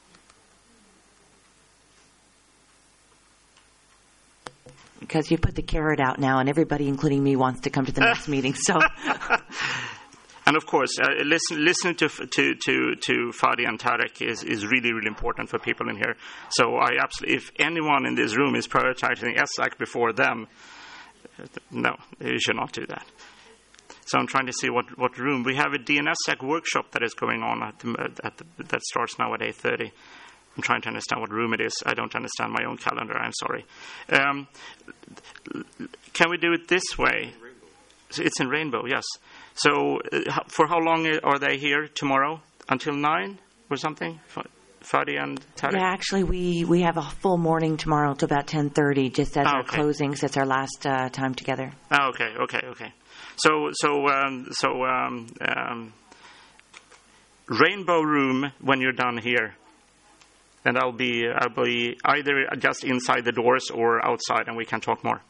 Because you put the carrot out now, and everybody, including me, wants to come to the next meeting. So, And of course, uh, listen, listening to to to to Fadi and Tarek is, is really really important for people in here. So I absolutely, if anyone in this room is prioritizing E S A C before them, no, you should not do that. So I'm trying to see what, what room we have. A D N S S E C workshop that is going on at the, at the, that starts now at eight thirty. I'm trying to understand what room it is. I don't understand my own calendar. I'm sorry. Um, can we do it this way? It's in Rainbow, yes. So uh, for how long are they here tomorrow? Until nine or something? Fadi and Tarek? Yeah, actually, we, we have a full morning tomorrow till about ten thirty, just as oh, our okay. closing, so it's our last uh, time together. Oh, okay, okay, okay. So, so, um, so, um, um, Rainbow room when you're done here. And I'll be, I'll be either just inside the doors or outside, and we can talk more.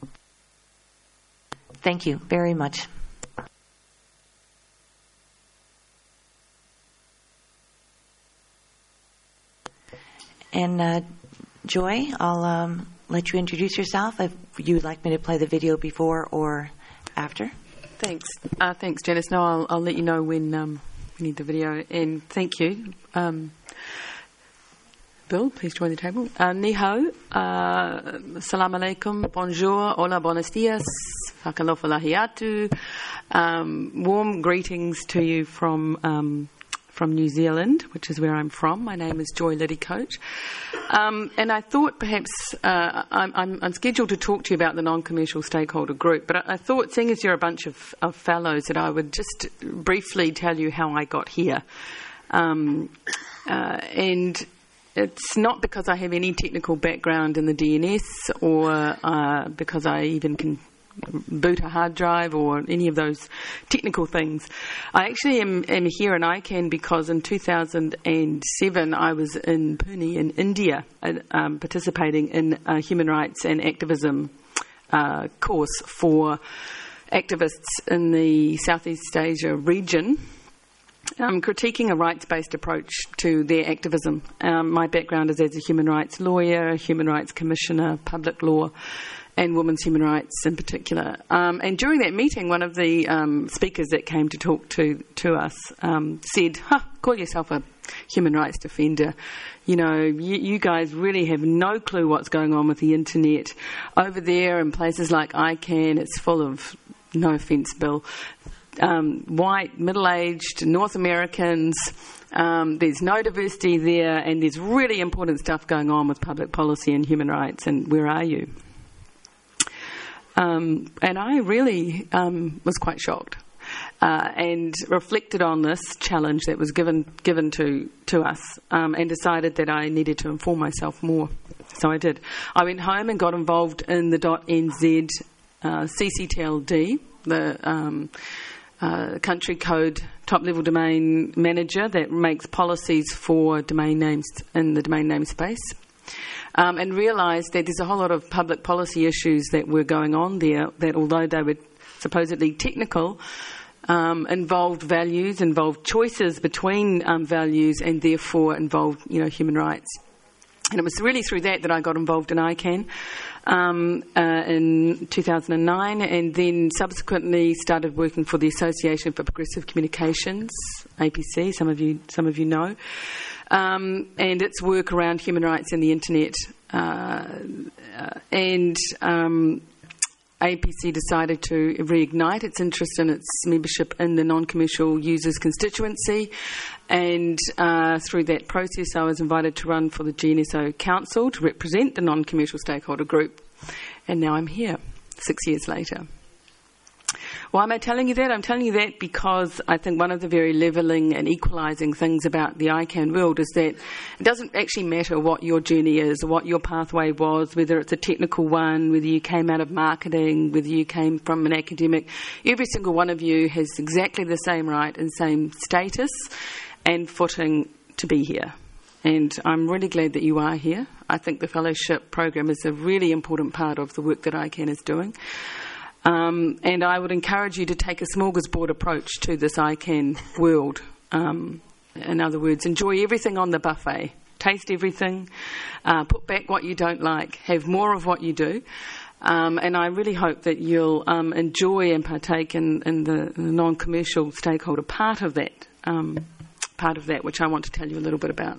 Thank you very much. And uh, Joy, I'll um, let you introduce yourself if you would like me to play the video before or after. Thanks. Uh, thanks, Janice. No, I'll, I'll let you know when um, we need the video. And thank you. Um, Bill, please join the table. Uh, ni hao, uh, salam alaikum, bonjour, hola, buenos dias, whakalofa lahiatu. Um, warm greetings to you from um, from New Zealand, which is where I'm from. My name is Joy Liddycote. Um, and I thought perhaps uh, I'm, I'm, I'm scheduled to talk to you about the non-commercial stakeholder group, but I, I thought, seeing as you're a bunch of, of fellows, that I would just briefly tell you how I got here. Um, uh, and it's not because I have any technical background in the D N S or uh, because I even can boot a hard drive or any of those technical things. I actually am, am here in I CAN because in two thousand seven I was in Pune in India uh, um, participating in a human rights and activism uh, course for activists in the Southeast Asia region. Um, critiquing a rights-based approach to their activism. Um, my background is as a human rights lawyer, human rights commissioner, public law, and women's human rights in particular. Um, and during that meeting, one of the um, speakers that came to talk to, to us um, said, huh, call yourself a human rights defender. You know, you, you guys really have no clue what's going on with the internet. Over there in places like I CAN, it's full of, no offence, Bill, Um, white, middle-aged North Americans. Um, there's no diversity there, and there's really important stuff going on with public policy and human rights, and where are you? Um, and I really um, was quite shocked uh, and reflected on this challenge that was given given to, to us um, and decided that I needed to inform myself more. So I did. I went home and got involved in the .nz uh, C C T L D, the um, Uh, country code top-level domain manager that makes policies for domain names in the domain name space, um, and realised that there's a whole lot of public policy issues that were going on there that, although they were supposedly technical, um, involved values, involved choices between um, values, and therefore involved, you know, human rights. And it was really through that that I got involved in I CAN um, uh, in two thousand nine, and then subsequently started working for the Association for Progressive Communications, A P C, some of you some of you know, um, and its work around human rights and the internet. Uh, uh, and um, A P C decided to reignite its interest in its membership in the non-commercial users constituency, and uh, through that process I was invited to run for the G N S O Council to represent the non-commercial stakeholder group, and now I'm here six years later. Why am I telling you that? I'm telling you that because I think one of the very levelling and equalising things about the I CAN world is that it doesn't actually matter what your journey is or what your pathway was, whether it's a technical one, whether you came out of marketing, whether you came from an academic. Every single one of you has exactly the same right and same status and footing to be here. And I'm really glad that you are here. I think the fellowship program is a really important part of the work that I CAN is doing. Um, and I would encourage you to take a smorgasbord approach to this I CAN world. Um, in other words, enjoy everything on the buffet. Taste everything. Uh, put back what you don't like. Have more of what you do. Um, and I really hope that you'll um, enjoy and partake in, in the, the non-commercial stakeholder part of that, um, part of that, which I want to tell you a little bit about.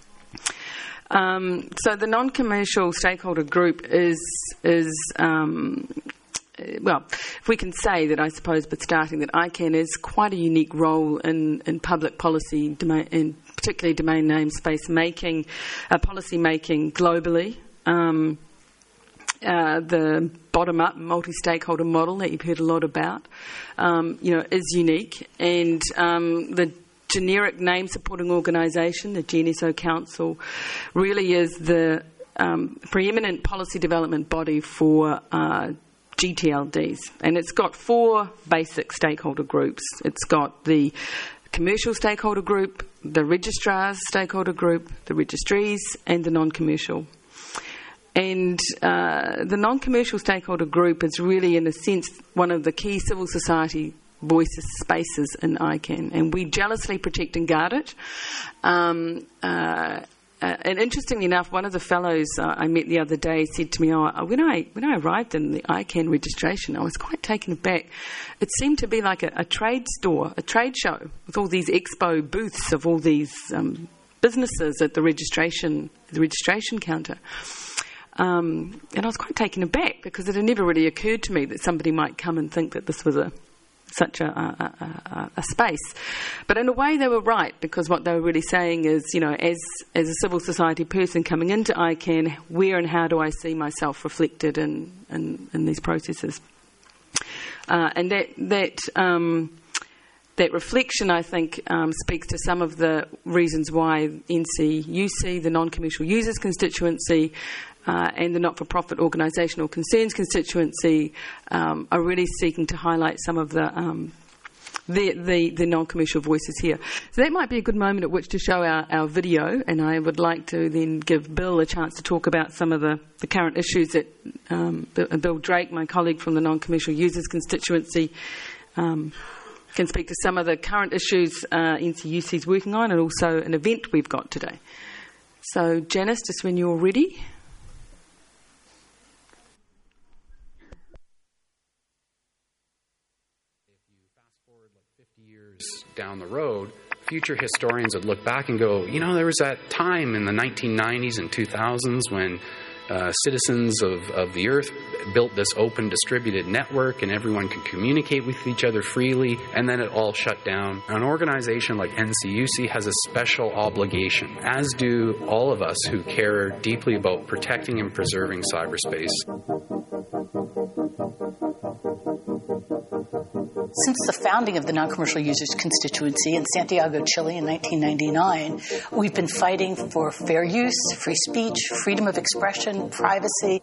Um, so the non-commercial stakeholder group is is um, well, if we can say that, I suppose, but starting that ICANN is quite a unique role in, in public policy, domain, in particularly domain name space making, uh, policy making globally. Um, Uh, the bottom-up multi-stakeholder model that you've heard a lot about, um, you know, is unique, and um, the generic name supporting organisation, the G N S O Council, really is the um, preeminent policy development body for uh, G T L Ds, and it's got four basic stakeholder groups. It's got the commercial stakeholder group, the registrars stakeholder group, the registries, and the non-commercial. And uh, the non-commercial stakeholder group is really, in a sense, one of the key civil society voices, spaces in ICANN, and we jealously protect and guard it. Um, uh, uh, and interestingly enough, one of the fellows uh, I met the other day said to me, "Oh, when I when I arrived in the ICANN registration, I was quite taken aback. It seemed to be like a, a trade store, a trade show, with all these expo booths of all these um, businesses at the registration the registration counter." Um, and I was quite taken aback because it had never really occurred to me that somebody might come and think that this was a such a, a, a, a space. But in a way they were right, because what they were really saying is, you know, as as a civil society person coming into ICANN, where and how do I see myself reflected in, in, in these processes? Uh, and that that um, that reflection, I think, um, speaks to some of the reasons why N C U C, the non-commercial users constituency, Uh, and the not-for-profit organisational concerns constituency um, are really seeking to highlight some of the, um, the, the, the non-commercial voices here. So that might be a good moment at which to show our, our video, and I would like to then give Bill a chance to talk about some of the, the current issues that um, Bill Drake, my colleague from the non-commercial users constituency, um, can speak to some of the current issues uh, N C U C is working on, and also an event we've got today. So Janice, just when you're ready. Down the road, future historians would look back and go, you know, there was that time in the nineteen nineties and two thousands when uh, citizens of, of the Earth built this open distributed network and everyone could communicate with each other freely, and then it all shut down. An organization like N C U C has a special obligation, as do all of us who care deeply about protecting and preserving cyberspace. Since the founding of the Non-Commercial Users Constituency in Santiago, Chile in nineteen ninety-nine, we've been fighting for fair use, free speech, freedom of expression, privacy.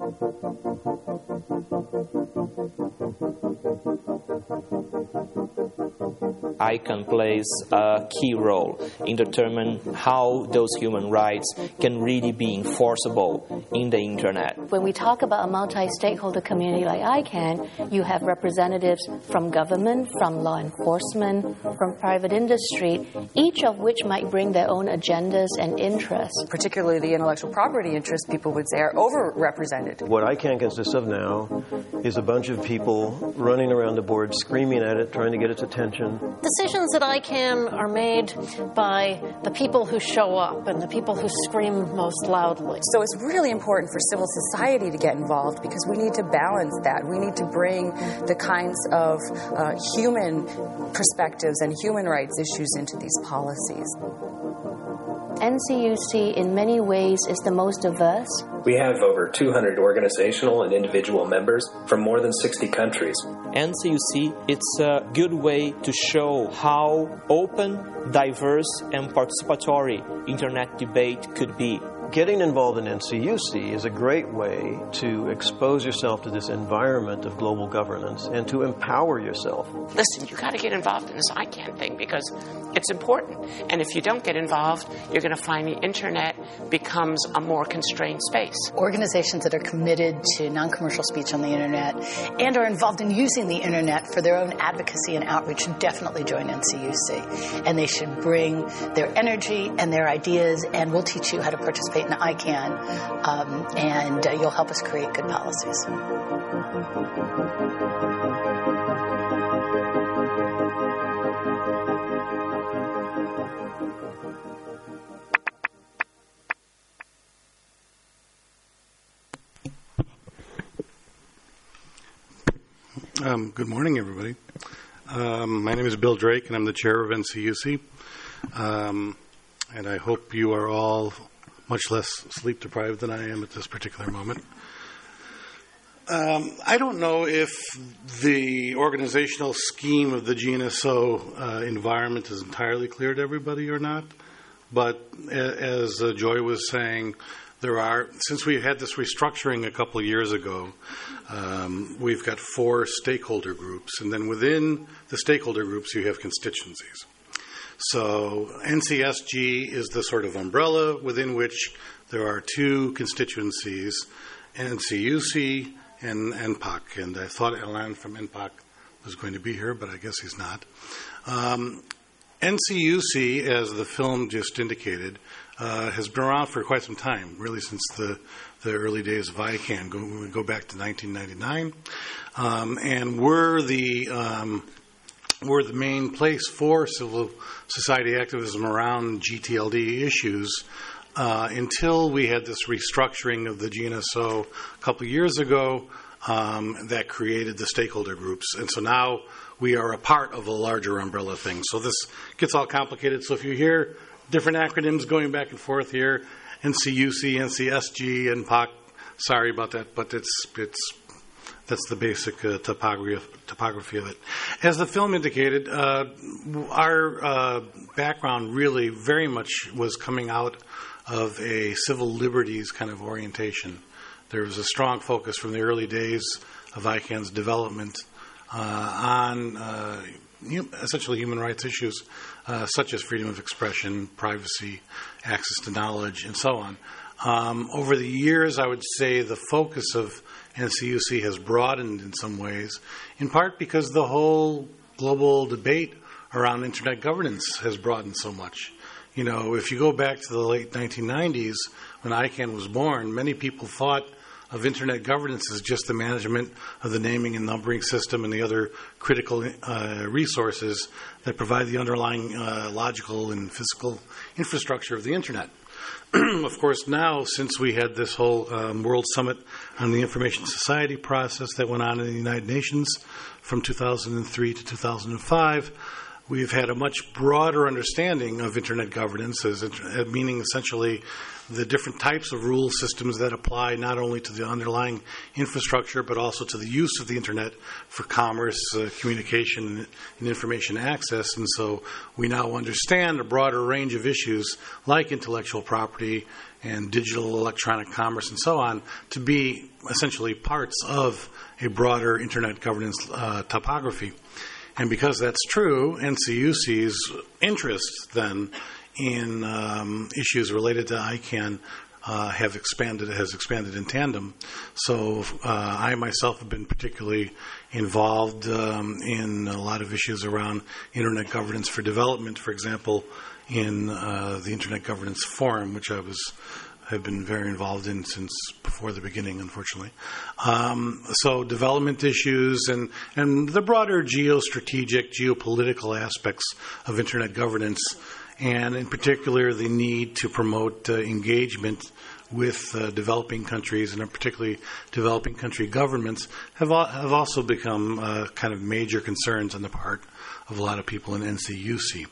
ICANN plays a key role in determining how those human rights can really be enforceable in the Internet. When we talk about a multi-stakeholder community like ICANN, you have representatives from government, from law enforcement, from private industry, each of which might bring their own agendas and interests. Particularly the intellectual property interests, people would say, are overrepresented. What ICANN consists of now is a bunch of people running around the board, screaming at it, trying to get its attention. Decisions at ICANN are made by the people who show up and the people who scream most loudly. So it's really important for civil society to get involved because we need to balance that. We need to bring the kinds of uh, human perspectives and human rights issues into these policies. N C U C, in many ways, is the most diverse. We have over two hundred organizational and individual members from more than sixty countries. N C U C, it's a good way to show how open, diverse, and participatory Internet debate could be. Getting involved in N C U C is a great way to expose yourself to this environment of global governance and to empower yourself. Listen, you got to get involved in this ICANN thing because it's important. And if you don't get involved, you're going to find the internet becomes a more constrained space. Organizations that are committed to non-commercial speech on the internet and are involved in using the internet for their own advocacy and outreach should definitely join N C U C. And they should bring their energy and their ideas, and we'll teach you how to participate in I CANN, um, and uh, you'll help us create good policies. Um, good morning, everybody. Um, my name is Bill Drake, and I'm the chair of N C U C. Um, and I hope you are all much less sleep deprived than I am at this particular moment. Um, I don't know if the organizational scheme of the G N S O uh, environment is entirely clear to everybody or not, but a- as uh, Joy was saying, there are, since we had this restructuring a couple of years ago, um, we've got four stakeholder groups, and then within the stakeholder groups you have constituencies. So N C S G is the sort of umbrella within which there are two constituencies, N C U C and N P O C. And I thought Alain from N P O C was going to be here, but I guess he's not. Um, N C U C, as the film just indicated, uh, has been around for quite some time, really since the, the early days of I CANN. Go, we go back to nineteen ninety-nine. Um, and we're the, um, we're the main place for civil society activism around G T L D issues uh, until we had this restructuring of the G N S O a couple of years ago um, that created the stakeholder groups. And so now we are a part of a larger umbrella thing. So this gets all complicated. So if you hear different acronyms going back and forth here, N C U C, N C S G, N P O C, sorry about that, but it's it's that's the basic uh, topography of, topography of it. As the film indicated, uh, our uh, background really very much was coming out of a civil liberties kind of orientation. There was a strong focus from the early days of I CANN's development uh, on uh, hum- essentially human rights issues uh, such as freedom of expression, privacy, access to knowledge, and so on. Um, over the years, I would say the focus of N C U C has broadened in some ways, in part because the whole global debate around internet governance has broadened so much. You know, if you go back to the late nineteen nineties, when I CANN was born, many people thought of internet governance as just the management of the naming and numbering system and the other critical uh, resources that provide the underlying uh, logical and physical infrastructure of the internet. Of course, now, since we had this whole um, World Summit on the Information Society process that went on in the United Nations from two thousand three to two thousand five, we've had a much broader understanding of internet governance, as inter- meaning essentially the different types of rule systems that apply not only to the underlying infrastructure but also to the use of the internet for commerce, uh, communication, and information access. And so we now understand a broader range of issues like intellectual property and digital electronic commerce and so on to be essentially parts of a broader internet governance uh, topography. And because that's true, N C U C's interest then in um, issues related to I CANN uh, have expanded, has expanded in tandem. So uh, I myself have been particularly involved um, in a lot of issues around internet governance for development, for example, in uh, the Internet Governance Forum, which I was have been very involved in since before the beginning, unfortunately. Um, so development issues and, and the broader geostrategic, geopolitical aspects of internet governance, and in particular the need to promote uh, engagement with uh, developing countries, and particularly developing country governments, have, al- have also become uh, kind of major concerns on the part of a lot of people in N C U C.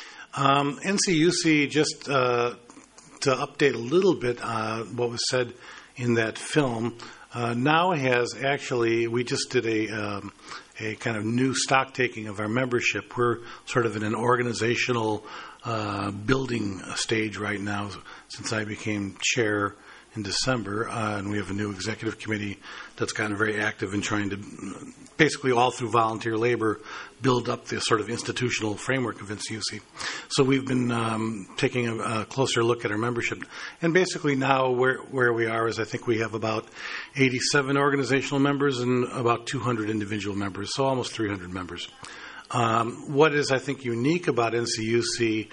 Um, N C U C, just uh, to update a little bit uh, what was said in that film, uh, now has actually, we just did a um, a kind of new stock taking of our membership. We're sort of in an organizational uh, building stage right now since I became chair in December, uh, and we have a new executive committee that's gotten very active in trying to, basically all through volunteer labor, build up the sort of institutional framework of N C U C. So we've been um, taking a, a closer look at our membership, and basically now where where we are is I think we have about eighty-seven organizational members and about two hundred individual members, so almost three hundred members. Um, what is, I think, unique about N C U C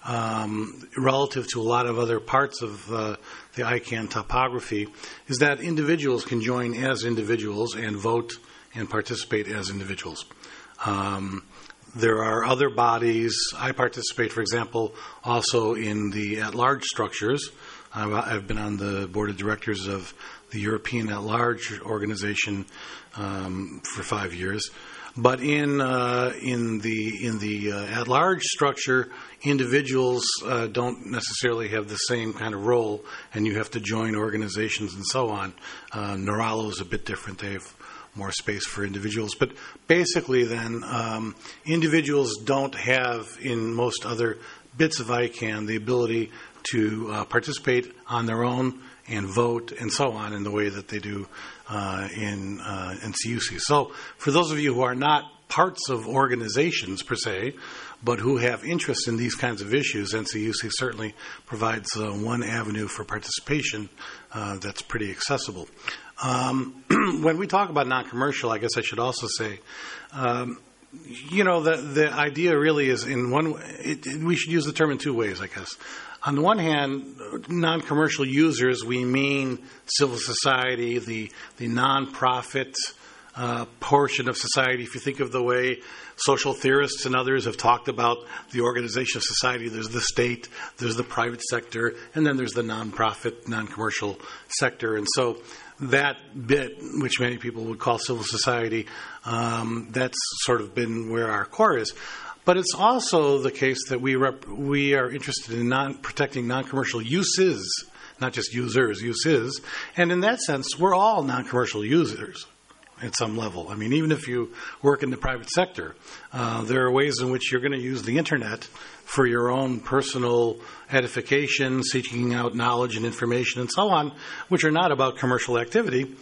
um, relative to a lot of other parts of uh, the ICANN topography is that individuals can join as individuals and vote and participate as individuals. Um, there are other bodies. I participate, for example, also in the at-large structures. I've, I've been on the board of directors of the European at-large organization um, for five years. But in uh, in the in the uh, at-large structure, individuals uh, don't necessarily have the same kind of role, and you have to join organizations and so on. Uh, Neuralo is a bit different; they have more space for individuals. But basically, then um, individuals don't have in most other bits of ICANN the ability to uh, participate on their own and vote and so on in the way that they do uh, in uh, N C U C. So for those of you who are not parts of organizations per se, but who have interest in these kinds of issues, N C U C certainly provides uh, one avenue for participation uh, that's pretty accessible. Um, when we talk about non-commercial, I guess I should also say, um, you know, the the idea really is in one. It, it, we should use the term in two ways, I guess. On the one hand, non-commercial users, we mean civil society, the the nonprofit uh, portion of society. If you think of the way social theorists and others have talked about the organization of society, there's the state, there's the private sector, and then there's the nonprofit, non-commercial sector. And so that bit, which many people would call civil society, um, that's sort of been where our core is. But it's also the case that we rep- we are interested in non- protecting non-commercial uses, not just users, uses. And in that sense, we're all non-commercial users at some level. I mean, even if you work in the private sector, uh, there are ways in which you're going to use the Internet for your own personal edification, seeking out knowledge and information and so on, which are not about commercial activity.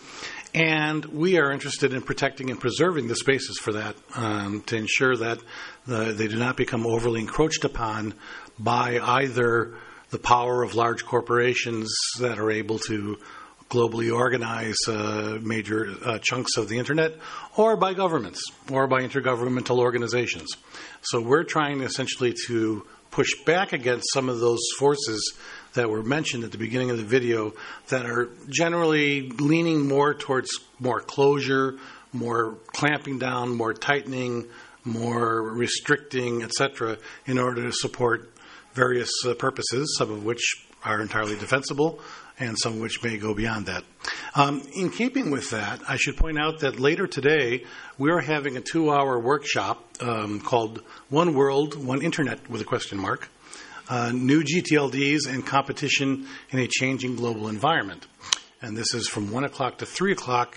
And we are interested in protecting and preserving the spaces for that um, to ensure that the, they do not become overly encroached upon by either the power of large corporations that are able to globally organize uh, major uh, chunks of the Internet, or by governments, or by intergovernmental organizations. So we're trying essentially to push back against some of those forces that were mentioned at the beginning of the video that are generally leaning more towards more closure, more clamping down, more tightening, more restricting, et cetera, in order to support various uh, purposes, some of which are entirely defensible and some of which may go beyond that. Um, in keeping with that, I should point out that later today we're having a two-hour workshop um, called One World, One Internet with a question mark, Uh, new G T L Ds and competition in a changing global environment. And this is from one o'clock to three o'clock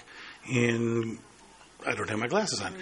in, I don't have my glasses on.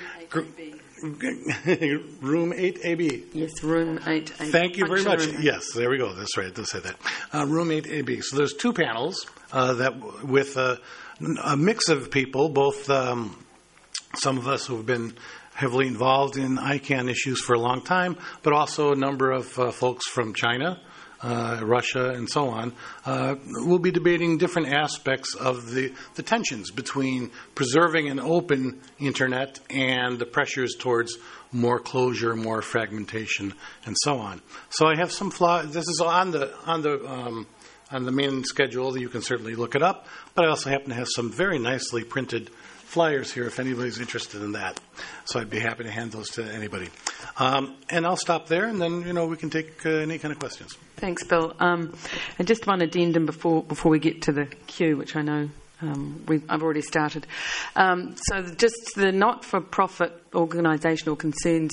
Room eight A B. Yes, room eight A B. Thank you very much. Room. Yes, there we go. That's right. It does say that. Uh, room eight A B. So there's two panels uh, that with uh, a mix of people, both um, some of us who have been heavily involved in ICANN issues for a long time, but also a number of uh, folks from China, uh, Russia, and so on. Uh, we'll be debating different aspects of the, the tensions between preserving an open Internet and the pressures towards more closure, more fragmentation, and so on. So I have some flaw. This is on the on the um, on the main schedule. You can certainly look it up. But I also happen to have some very nicely printed flyers here if anybody's interested in that. So I'd be happy to hand those to anybody. Um, and I'll stop there, and then, you know, we can take uh, any kind of questions. Thanks, Bill. Um, and just one addendum before before we get to the queue, which I know um, we've, I've already started. Um, so just the not-for-profit organisational concerns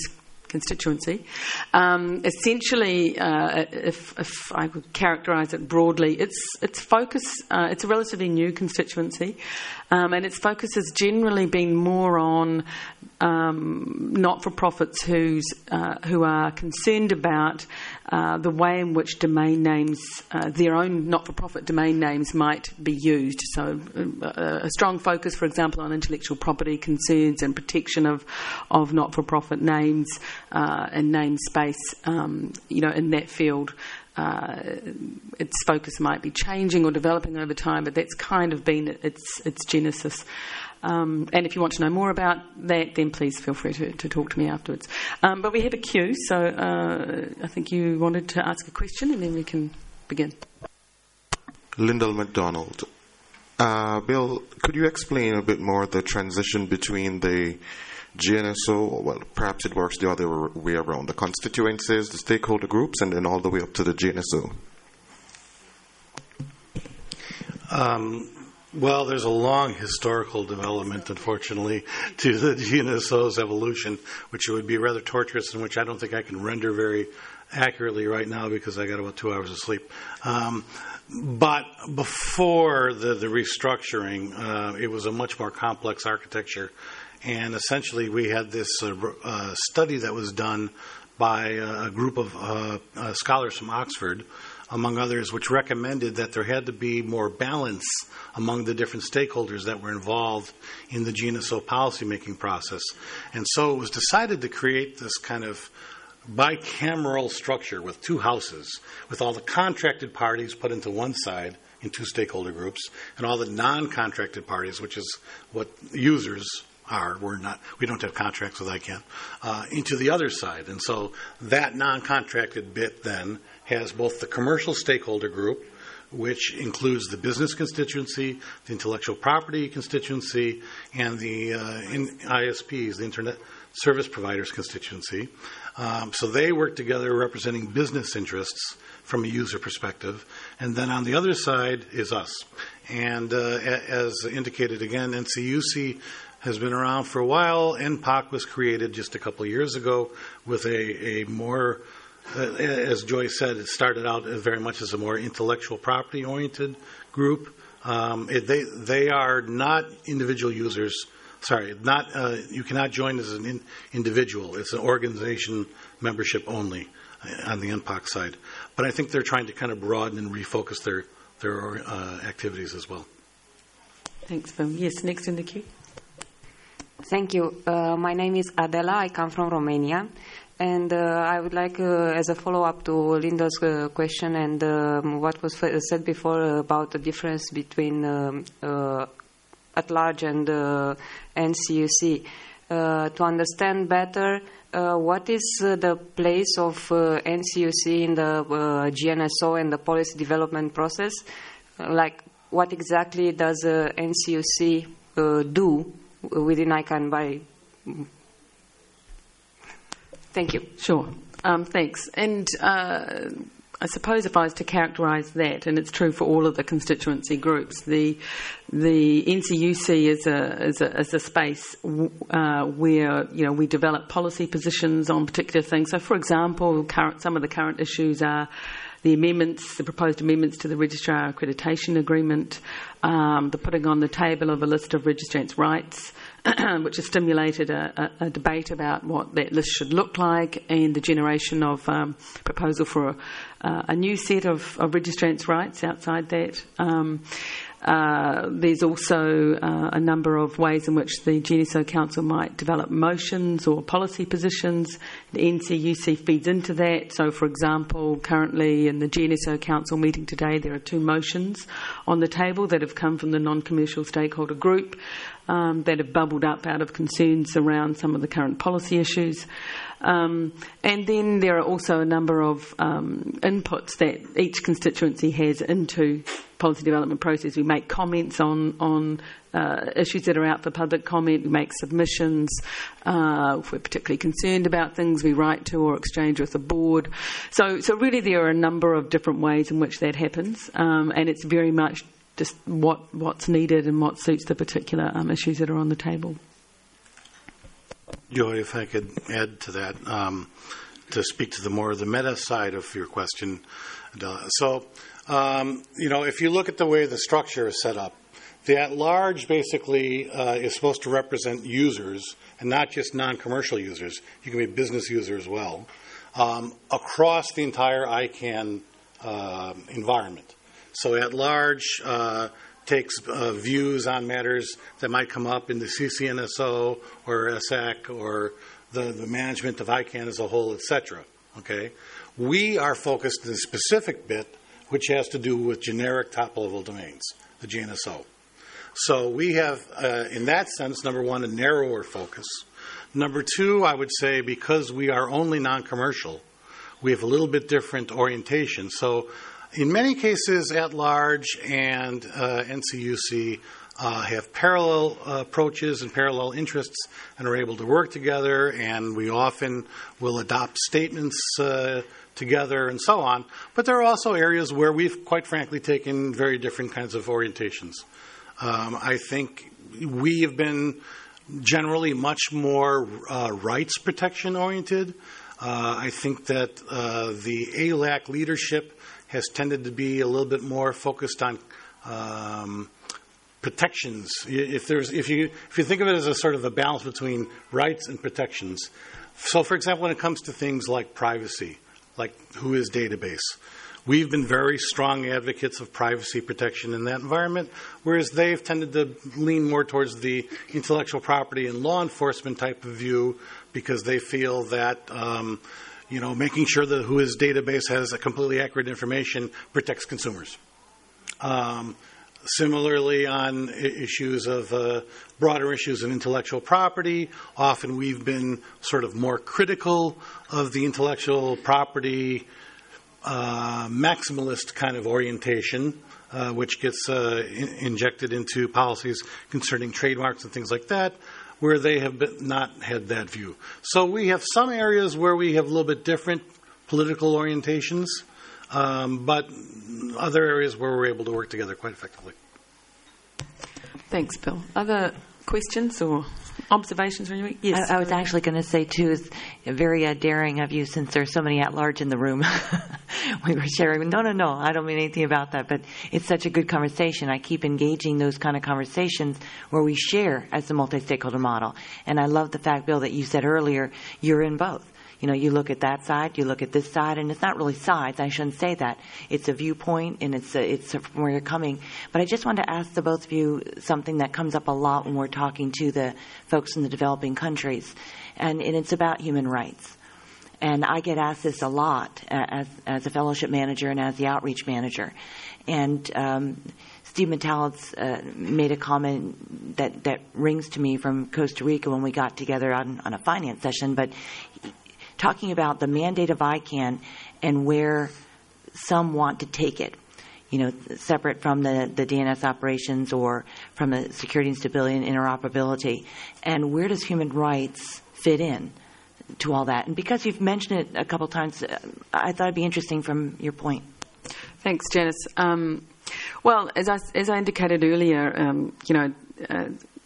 constituency. Um, essentially, uh, if, if I would characterise it broadly, its its focus, uh, it's a relatively new constituency, um, and its focus has generally been more on um, not-for-profits who's, uh, who are concerned about uh, the way in which domain names, uh, their own not-for-profit domain names might be used. So uh, a strong focus, for example, on intellectual property concerns and protection of, of not-for-profit names uh, and namespace, um, you know, in that field. Uh, its focus might be changing or developing over time, but that's kind of been its its genesis. Um, and if you want to know more about that, then please feel free to, to talk to me afterwards. Um, but we have a queue, so uh, I think you wanted to ask a question, and then we can begin. Lyndall McDonald. Uh, Bill, could you explain a bit more the transition between the G N S O, or well, perhaps it works the other way around, the constituencies, the stakeholder groups, and then all the way up to the G N S O? Um, well, there's a long historical development, unfortunately, to the G N S O's evolution, which would be rather torturous and which I don't think I can render very accurately right now because I got about two hours of sleep. Um, But before the, the restructuring, uh, it was a much more complex architecture. And essentially, we had this uh, uh, study that was done by a group of uh, uh, scholars from Oxford, among others, which recommended that there had to be more balance among the different stakeholders that were involved in the G N S O policymaking process. And so it was decided to create this kind of bicameral structure with two houses, with all the contracted parties put into one side in two stakeholder groups, and all the non-contracted parties, which is what users are. We're not. We don't have contracts with I CANN, uh, into the other side. And so that non-contracted bit then has both the commercial stakeholder group, which includes the business constituency, the intellectual property constituency, and the uh, in I S Ps, the Internet Service Providers constituency. Um, so they work together representing business interests from a user perspective. And then on the other side is us. And uh, as indicated again, N C U C has been around for a while. N P O C was created just a couple of years ago with a, a more, uh, as Joy said, it started out very much as a more intellectual property-oriented group. Um, it, they, they are not individual users. Sorry, not uh, you cannot join as an in, individual. It's an organization membership only on the N P O C side. But I think they're trying to kind of broaden and refocus their their uh, activities as well. Thanks, Phil. Yes, next in the queue. Thank you. Uh, my name is Adela. I come from Romania. And uh, I would like, uh, as a follow-up to Linda's uh, question and um, what was f- said before about the difference between um, uh, at-large and uh, N C U C, uh, to understand better uh, what is uh, the place of uh, N C U C in the uh, G N S O and the policy development process. Uh, like, what exactly does uh, N C U C uh, do within I CANN by... Thank you. Sure. Um, thanks. And uh, I suppose if I was to characterise that, and it's true for all of the constituency groups, the the N C U C is a is a, is a space uh, where you know we develop policy positions on particular things. So, for example, current, some of the current issues are the amendments, the proposed amendments to the Registrar Accreditation Agreement, um, the putting on the table of a list of registrants' rights, which has stimulated a, a, a debate about what that list should look like, and the generation of um, proposal for a, uh, a new set of, of registrants' rights outside that. Um, Uh, there's also uh, a number of ways in which the G N S O Council might develop motions or policy positions. The N C U C feeds into that. So, for example, currently in the G N S O Council meeting today, there are two motions on the table that have come from the non-commercial stakeholder group um, that have bubbled up out of concerns around some of the current policy issues. Um, and then there are also a number of um, inputs that each constituency has into policy development process. We make comments on on uh, issues that are out for public comment. We make submissions. Uh, if we're particularly concerned about things, we write to or exchange with the board. So, so really, there are a number of different ways in which that happens, um, and it's very much just what what's needed and what suits the particular um, issues that are on the table. Joy, if I could add to that, um, to speak to the more the meta side of your question, Adela. So, um, you know, if you look at the way the structure is set up, the at-large basically uh, is supposed to represent users, and not just non-commercial users. You can be a business user as well, um, across the entire I CANN uh, environment. So at-large uh, takes uh, views on matters that might come up in the C C N S O or S A C or the, the management of I CANN as a whole, et cetera. Okay? We are focused in a specific bit which has to do with generic top-level domains, the G N S O. So we have, uh, in that sense, number one, a narrower focus. Number two, I would say because we are only non-commercial, we have a little bit different orientation. So in many cases, at-large and uh, N C U C uh, have parallel uh, approaches and parallel interests and are able to work together, and we often will adopt statements uh, together and so on. But there are also areas where we've, quite frankly, taken very different kinds of orientations. Um, I think we have been generally much more uh, rights protection oriented. Uh, I think that uh, the A L A C leadership has tended to be a little bit more focused on um, protections. If there's, if you if you think of it as a sort of a balance between rights and protections. So, for example, when it comes to things like privacy, like who is database, we've been very strong advocates of privacy protection in that environment, whereas they've tended to lean more towards the intellectual property and law enforcement type of view because they feel that um, you know, making sure that who his database has a completely accurate information protects consumers. Um, similarly, on issues of uh, broader issues of intellectual property, often we've been sort of more critical of the intellectual property uh, maximalist kind of orientation, uh, which gets uh, in- injected into policies concerning trademarks and things like that, where they have been, not had that view. So we have some areas where we have a little bit different political orientations, um, but other areas where we're able to work together quite effectively. Thanks, Bill. Other questions or observations from you? Yes. I, I was actually going to say, too, is very uh, daring of you, since there's so many at-large in the room. We were sharing, no, no, no, I don't mean anything about that, but it's such a good conversation. I keep engaging those kind of conversations where we share as the multi-stakeholder model. And I love the fact, Bill, that you said earlier, you're in both. You know, you look at that side, you look at this side, and it's not really sides. I shouldn't say that. It's a viewpoint, and it's a, it's a, from where you're coming. But I just wanted to ask the both of you something that comes up a lot when we're talking to the folks in the developing countries, and, and it's about human rights. And I get asked this a lot as, as a fellowship manager and as the outreach manager. And um, Steve Metalitz uh, made a comment that, that rings to me from Costa Rica when we got together on, on a finance session, but talking about the mandate of I CANN and where some want to take it, you know, separate from the, the D N S operations or from the security and stability and interoperability. And where does human rights fit in to all that? And because you've mentioned it a couple of times, I thought it'd be interesting from your point. Thanks, Janice. Um, well, as I, as I indicated earlier, um, you know, uh,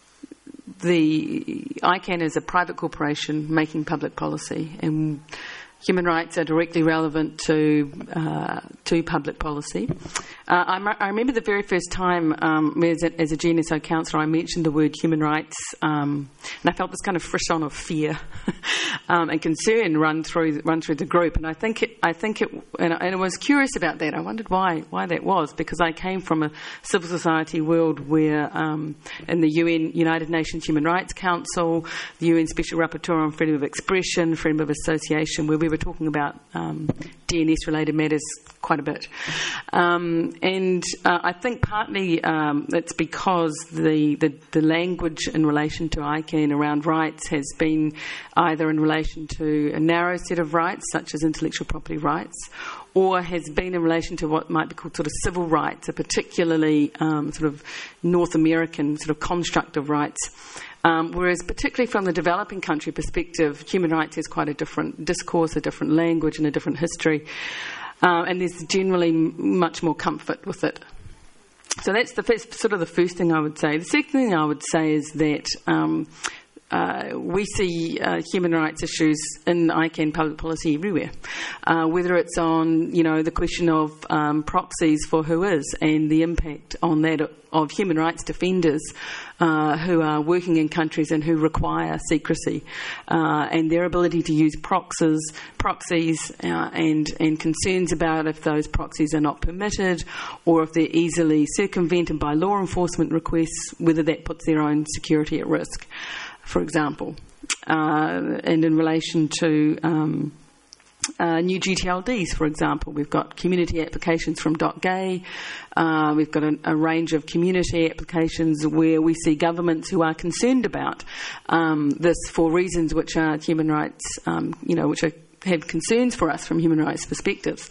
the I CANN is a private corporation making public policy, and human rights are directly relevant to uh, to public policy. Uh, I, I remember the very first time um, as, a, as a G N S O counsellor, I mentioned the word human rights, um, and I felt this kind of frisson of fear um, and concern run through run through the group. And I think it, I think it, and I, and I was curious about that. I wondered why why that was, because I came from a civil society world where, um, in the U N United Nations Human Rights Council, the U N Special Rapporteur on Freedom of Expression, Freedom of Association, where we were talking about um, D N S-related matters quite a bit. Um, and uh, I think partly um, it's because the, the, the language in relation to I CANN around rights has been either in relation to a narrow set of rights, such as intellectual property rights, or has been in relation to what might be called sort of civil rights, a particularly um, sort of North American sort of construct of rights. Um, whereas particularly from the developing country perspective, human rights is quite a different discourse, a different language and a different history. Uh, and there's generally m- much more comfort with it. So that's the first, sort of the first thing I would say. The second thing I would say is that um, uh, we see uh, human rights issues in I CAN public policy everywhere, uh, whether it's on, you know, the question of um, proxies for whois and the impact on that of human rights defenders uh, who are working in countries and who require secrecy, uh, and their ability to use proxies, proxies uh, and, and concerns about if those proxies are not permitted or if they're easily circumvented by law enforcement requests, whether that puts their own security at risk, for example. Uh, and in relation to um, uh, new G T L Ds, for example, we've got community applications from .gay, uh, we've got a, a range of community applications where we see governments who are concerned about um, this for reasons which are human rights, um, you know, which are, have concerns for us from human rights perspectives.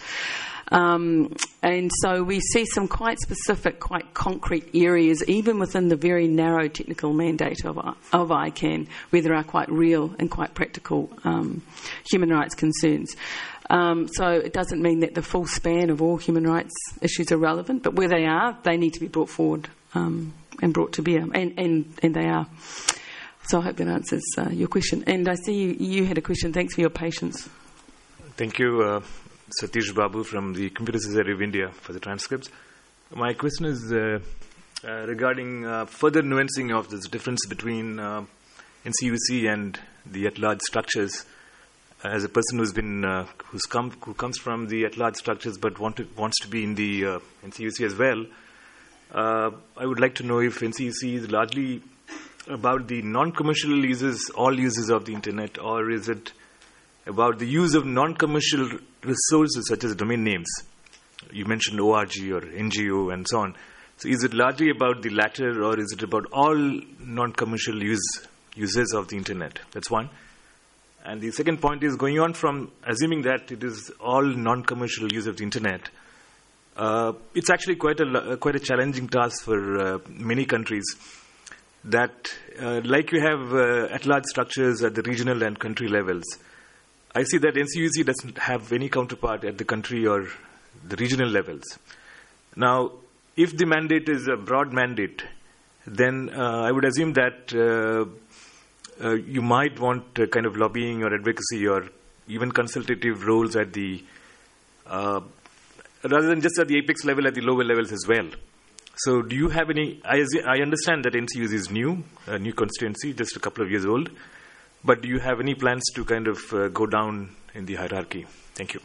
Um, and so we see some quite specific, quite concrete areas, even within the very narrow technical mandate of, of I CAN, where there are quite real and quite practical um, human rights concerns. Um, so it doesn't mean that the full span of all human rights issues are relevant, but where they are, they need to be brought forward um, and brought to bear, and, and, and they are. So I hope that answers uh, your question. And I see you, you had a question. Thanks for your patience. Thank you. Uh Satish Babu from the Computer Society of India for the transcripts. My question is uh, uh, regarding uh, further nuancing of this difference between uh, N C U C and the at-large structures. As a person who's been uh, who's come who comes from the at-large structures but wanted, wants to be in the uh, N C U C as well, uh, I would like to know if N C U C is largely about the non-commercial uses, all uses of the internet, or is it about the use of non-commercial resources such as domain names. You mentioned O R G or N G O and so on. So is it largely about the latter, or is it about all non-commercial use, uses of the internet? That's one. And the second point is, going on from assuming that it is all non-commercial use of the internet, uh, it's actually quite a, quite a challenging task for uh, many countries that, uh, like you have uh, at-large structures at the regional and country levels, I see that N C U C doesn't have any counterpart at the country or the regional levels. Now, if the mandate is a broad mandate, then uh, I would assume that uh, uh, you might want uh, kind of lobbying or advocacy or even consultative roles at the, uh, rather than just at the apex level, at the lower levels as well. So do you have any, I, I understand that N C U C is new, a new constituency, just a couple of years old. But do you have any plans to kind of uh, go down in the hierarchy? Thank you.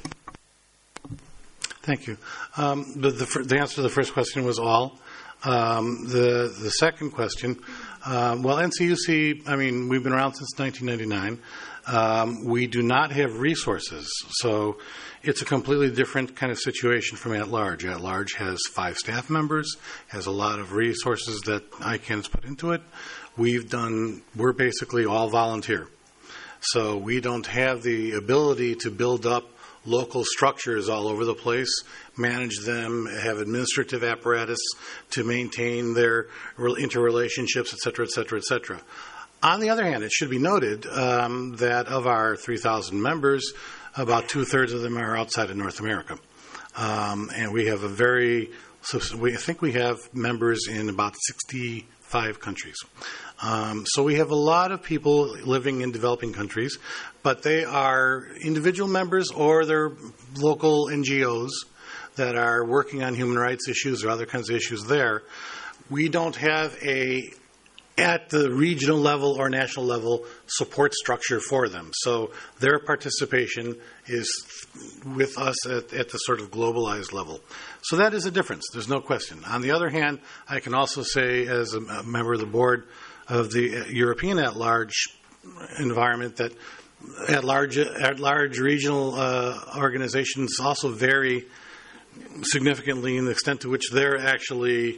Thank you. Um, the, the, the answer to the first question was all. Um, the the second question, um, well, N C U C, I mean, we've been around since nineteen ninety-nine. Um, we do not have resources, so it's a completely different kind of situation from at-large. At-large has five staff members, has a lot of resources that I CAN has put into it. We've done, we're basically all volunteer. So we don't have the ability to build up local structures all over the place, manage them, have administrative apparatus to maintain their interrelationships, et cetera, et cetera, et cetera. On the other hand, it should be noted um, that of our three thousand members, about two-thirds of them are outside of North America. Um, and we have a very, so we, I think we have members in about sixty-five countries. Um, so we have a lot of people living in developing countries, but they are individual members or they're local N G Os that are working on human rights issues or other kinds of issues there. We don't have a, at the regional level or national level, support structure for them. So their participation is with us at, at the sort of globalized level. So that is a difference. There's no question. On the other hand, I can also say as a, a member of the board of the European at-large environment that at-large at-large regional uh, organizations also vary significantly in the extent to which they're actually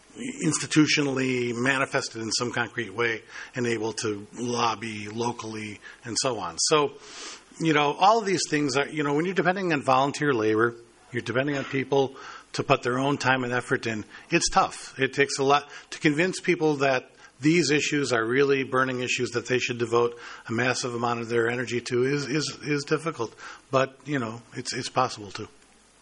institutionally manifested in some concrete way and able to lobby locally and so on. So, you know, all of these things are, you know, when you're depending on volunteer labor, you're depending on people to put their own time and effort in, it's tough. It takes a lot to convince people that these issues are really burning issues that they should devote a massive amount of their energy to is is, is difficult. But, you know, it's it's possible to.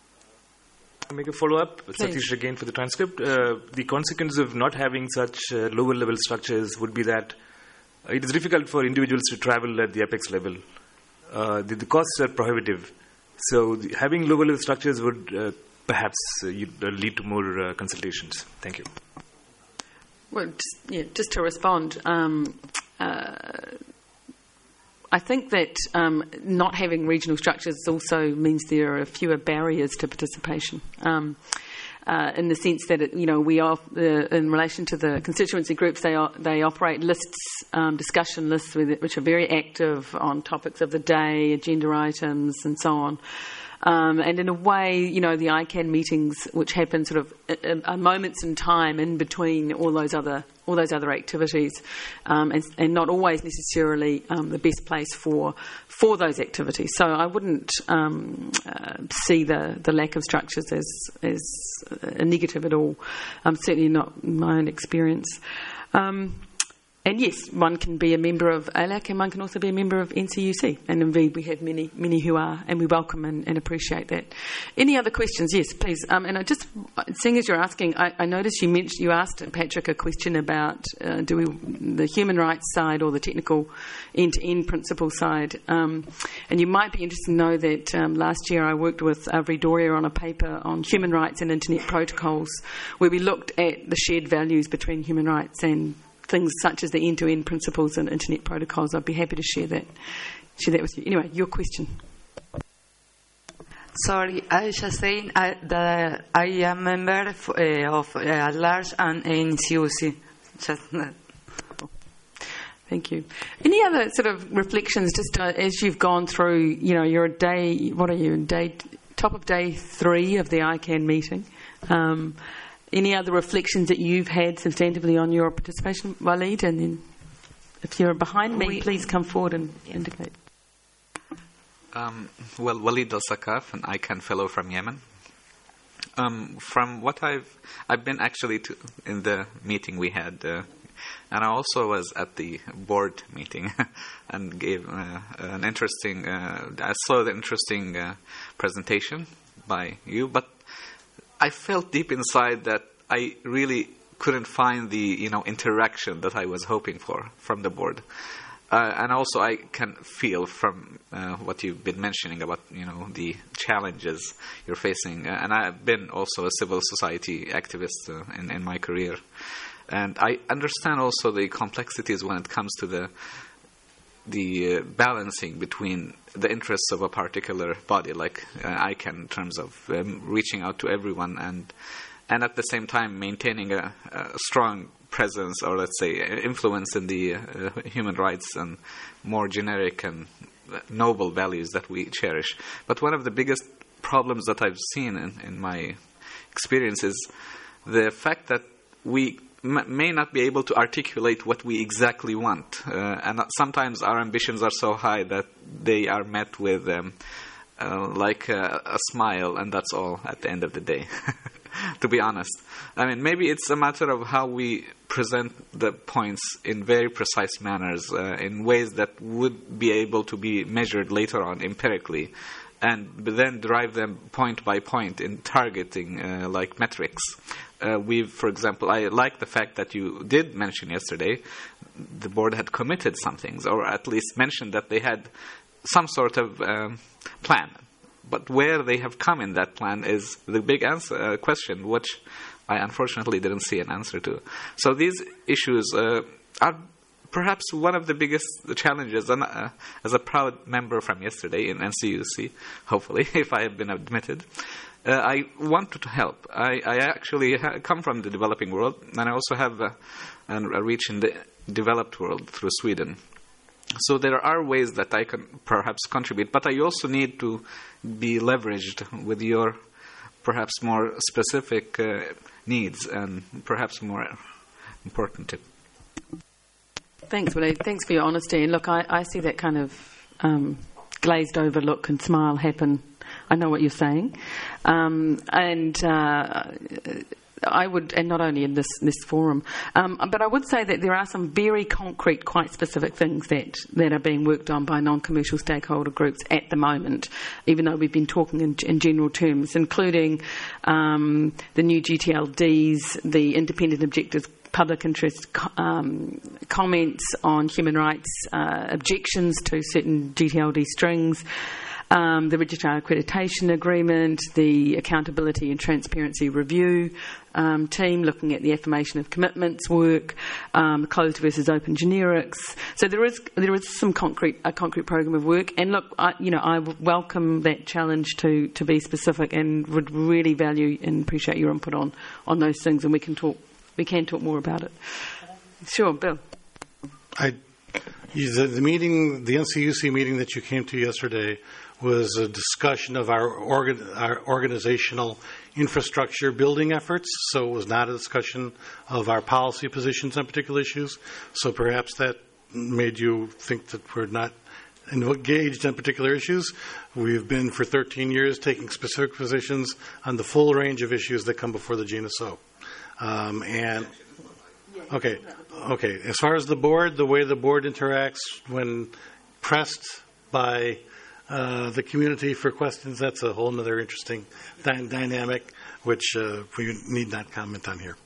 Make a follow-up, Satish, again for the transcript. Uh, the consequence of not having such uh, lower-level structures would be that uh, it is difficult for individuals to travel at the apex level. Uh, the, the costs are prohibitive. So the, having low level structures would uh, perhaps uh, you, uh, lead to more uh, consultations. Thank you. Well, just, yeah, just to respond, um, uh, I think that um, not having regional structures also means there are fewer barriers to participation. Um, Uh, in the sense that, it, you know, we are, uh, in relation to the constituency groups, they are, they operate lists, um, discussion lists, with it, which are very active on topics of the day, agenda items, and so on. Um, and in a way, you know, the I CAN meetings, which happen sort of at, at moments in time in between all those other all those other activities, um, and, and not always necessarily um, the best place for for those activities. So I wouldn't um, uh, see the, the lack of structures as as a negative at all. Um, certainly not my own experience. Um, And yes, one can be a member of A L A C and one can also be a member of N C U C. And indeed, we have many, many who are, and we welcome and, and appreciate that. Any other questions? Yes, please. Um, and I just, seeing as you're asking, I, I noticed you mentioned, you asked Patrick a question about uh, do we, the human rights side or the technical end-to-end principle side. Um, and you might be interested to know that um, last year I worked with uh, Vidoria on a paper on human rights and internet protocols, where we looked at the shared values between human rights and things such as the end-to-end principles and internet protocols. I'd be happy to share that share that with you. Anyway, your question. Sorry, I was just saying I, that I am a member of, uh, of uh, at large and N C U C. Just that. Thank you. Any other sort of reflections, just uh, as you've gone through, you know, you're a day, what are you, day, top of day three of the I CAN meeting. Um, Any other reflections that you've had substantively on your participation, Walid? And then if you're behind me, we, please come forward and indicate. Um, well, Walid Al-Sakaf, an I CAN fellow from Yemen. Um, from what I've... I've been actually to, in the meeting we had, uh, and I also was at the board meeting and gave uh, an interesting... Uh, I saw the interesting uh, presentation by you, but I felt deep inside that I really couldn't find the, you know, interaction that I was hoping for from the board. Uh, and also I can feel from uh, what you've been mentioning about, you know, the challenges you're facing. Uh, and I've been also a civil society activist uh, in, in my career. And I understand also the complexities when it comes to the the uh, balancing between the interests of a particular body, like uh, I CAN, in terms of um, reaching out to everyone and and at the same time maintaining a, a strong presence, or let's say influence in the uh, human rights and more generic and noble values that we cherish. But one of the biggest problems that I've seen in, in my experience is the fact that we may not be able to articulate what we exactly want. Uh, and sometimes our ambitions are so high that they are met with um, uh, like a, a smile, and that's all at the end of the day, to be honest. I mean, maybe it's a matter of how we present the points in very precise manners, uh, in ways that would be able to be measured later on empirically, and then drive them point by point in targeting, uh, like metrics. Uh, we've, for example, I like the fact that you did mention yesterday the board had committed some things, or at least mentioned that they had some sort of um, plan. But where they have come in that plan is the big answer, uh, question, which I unfortunately didn't see an answer to. So these issues uh, are perhaps one of the biggest challenges, and uh, as a proud member from yesterday in N C U C, hopefully, if I have been admitted, uh, I wanted to help. I, I actually ha- come from the developing world, and I also have a, a reach in the developed world through Sweden. So there are ways that I can perhaps contribute, but I also need to be leveraged with your perhaps more specific uh, needs and perhaps more important tip. Thanks, Willie. Thanks for your honesty. And look, I, I see that kind of um, glazed over look and smile happen. I know what you're saying. Um, and uh, I would, and not only in this, this forum, um, but I would say that there are some very concrete, quite specific things that, that are being worked on by non-commercial stakeholder groups at the moment, even though we've been talking in, in general terms, including um, the new G T L Ds, the independent objectives public interest um, comments on human rights, uh, objections to certain G T L D strings, um, the Registrar Accreditation Agreement, the Accountability and Transparency Review um, team looking at the affirmation of commitments work, um, closed versus open generics. So there is there is some concrete a concrete program of work. And look, I, you know, I welcome that challenge to to be specific, and would really value and appreciate your input on on those things. And we can talk we can talk more about it. Sure, Bill. I the, the meeting, the N C U C meeting that you came to yesterday, was a discussion of our, organ, our organizational infrastructure building efforts, so it was not a discussion of our policy positions on particular issues. So perhaps that made you think that we're not engaged on particular issues. We've been for thirteen years taking specific positions on the full range of issues that come before the G N S O. Um, and okay, okay. As far as the board, the way the board interacts when pressed by Uh, the community for questions, that's a whole other interesting dy- dynamic, which uh, we need not comment on here.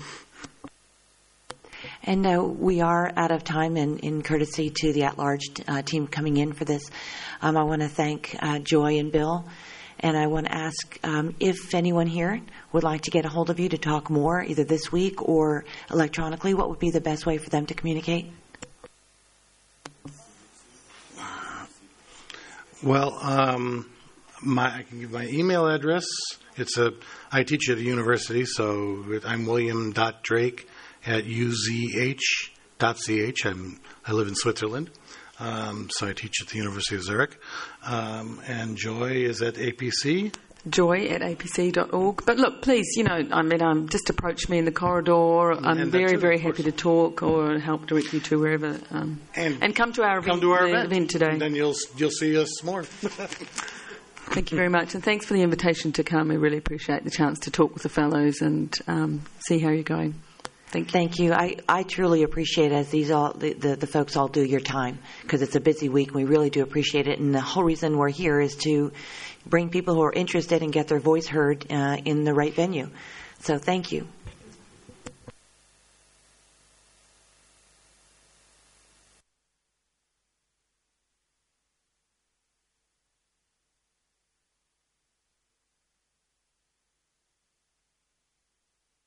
And uh, we are out of time, and in courtesy to the at-large uh, team coming in for this, um, I want to thank uh, Joy and Bill, and I want to ask um, if anyone here would like to get a hold of you to talk more, either this week or electronically, what would be the best way for them to communicate? Well, um, my, I can give my email address. It's a, I teach at a university, so I'm william dot drake at u z h dot c h. I'm, I live in Switzerland, um, so I teach at the University of Zurich. Um, and Joy is at A P C. Joy at a p c dot org. But look, please, you know, I mean, um, just approach me in the corridor. I'm And very, too, very of happy to talk or help direct you to wherever. Um, and, and come to our come event, to our the event. event today. And then you'll you'll see us more. Thank you very much, and thanks for the invitation to come. I really appreciate the chance to talk with the fellows and um, see how you're going. Thank you. Thank you. I, I truly appreciate it, as these all the, the, the folks all do, your time, because it's a busy week. We really do appreciate it, and the whole reason we're here is to bring people who are interested and get their voice heard uh, in the right venue. So thank you.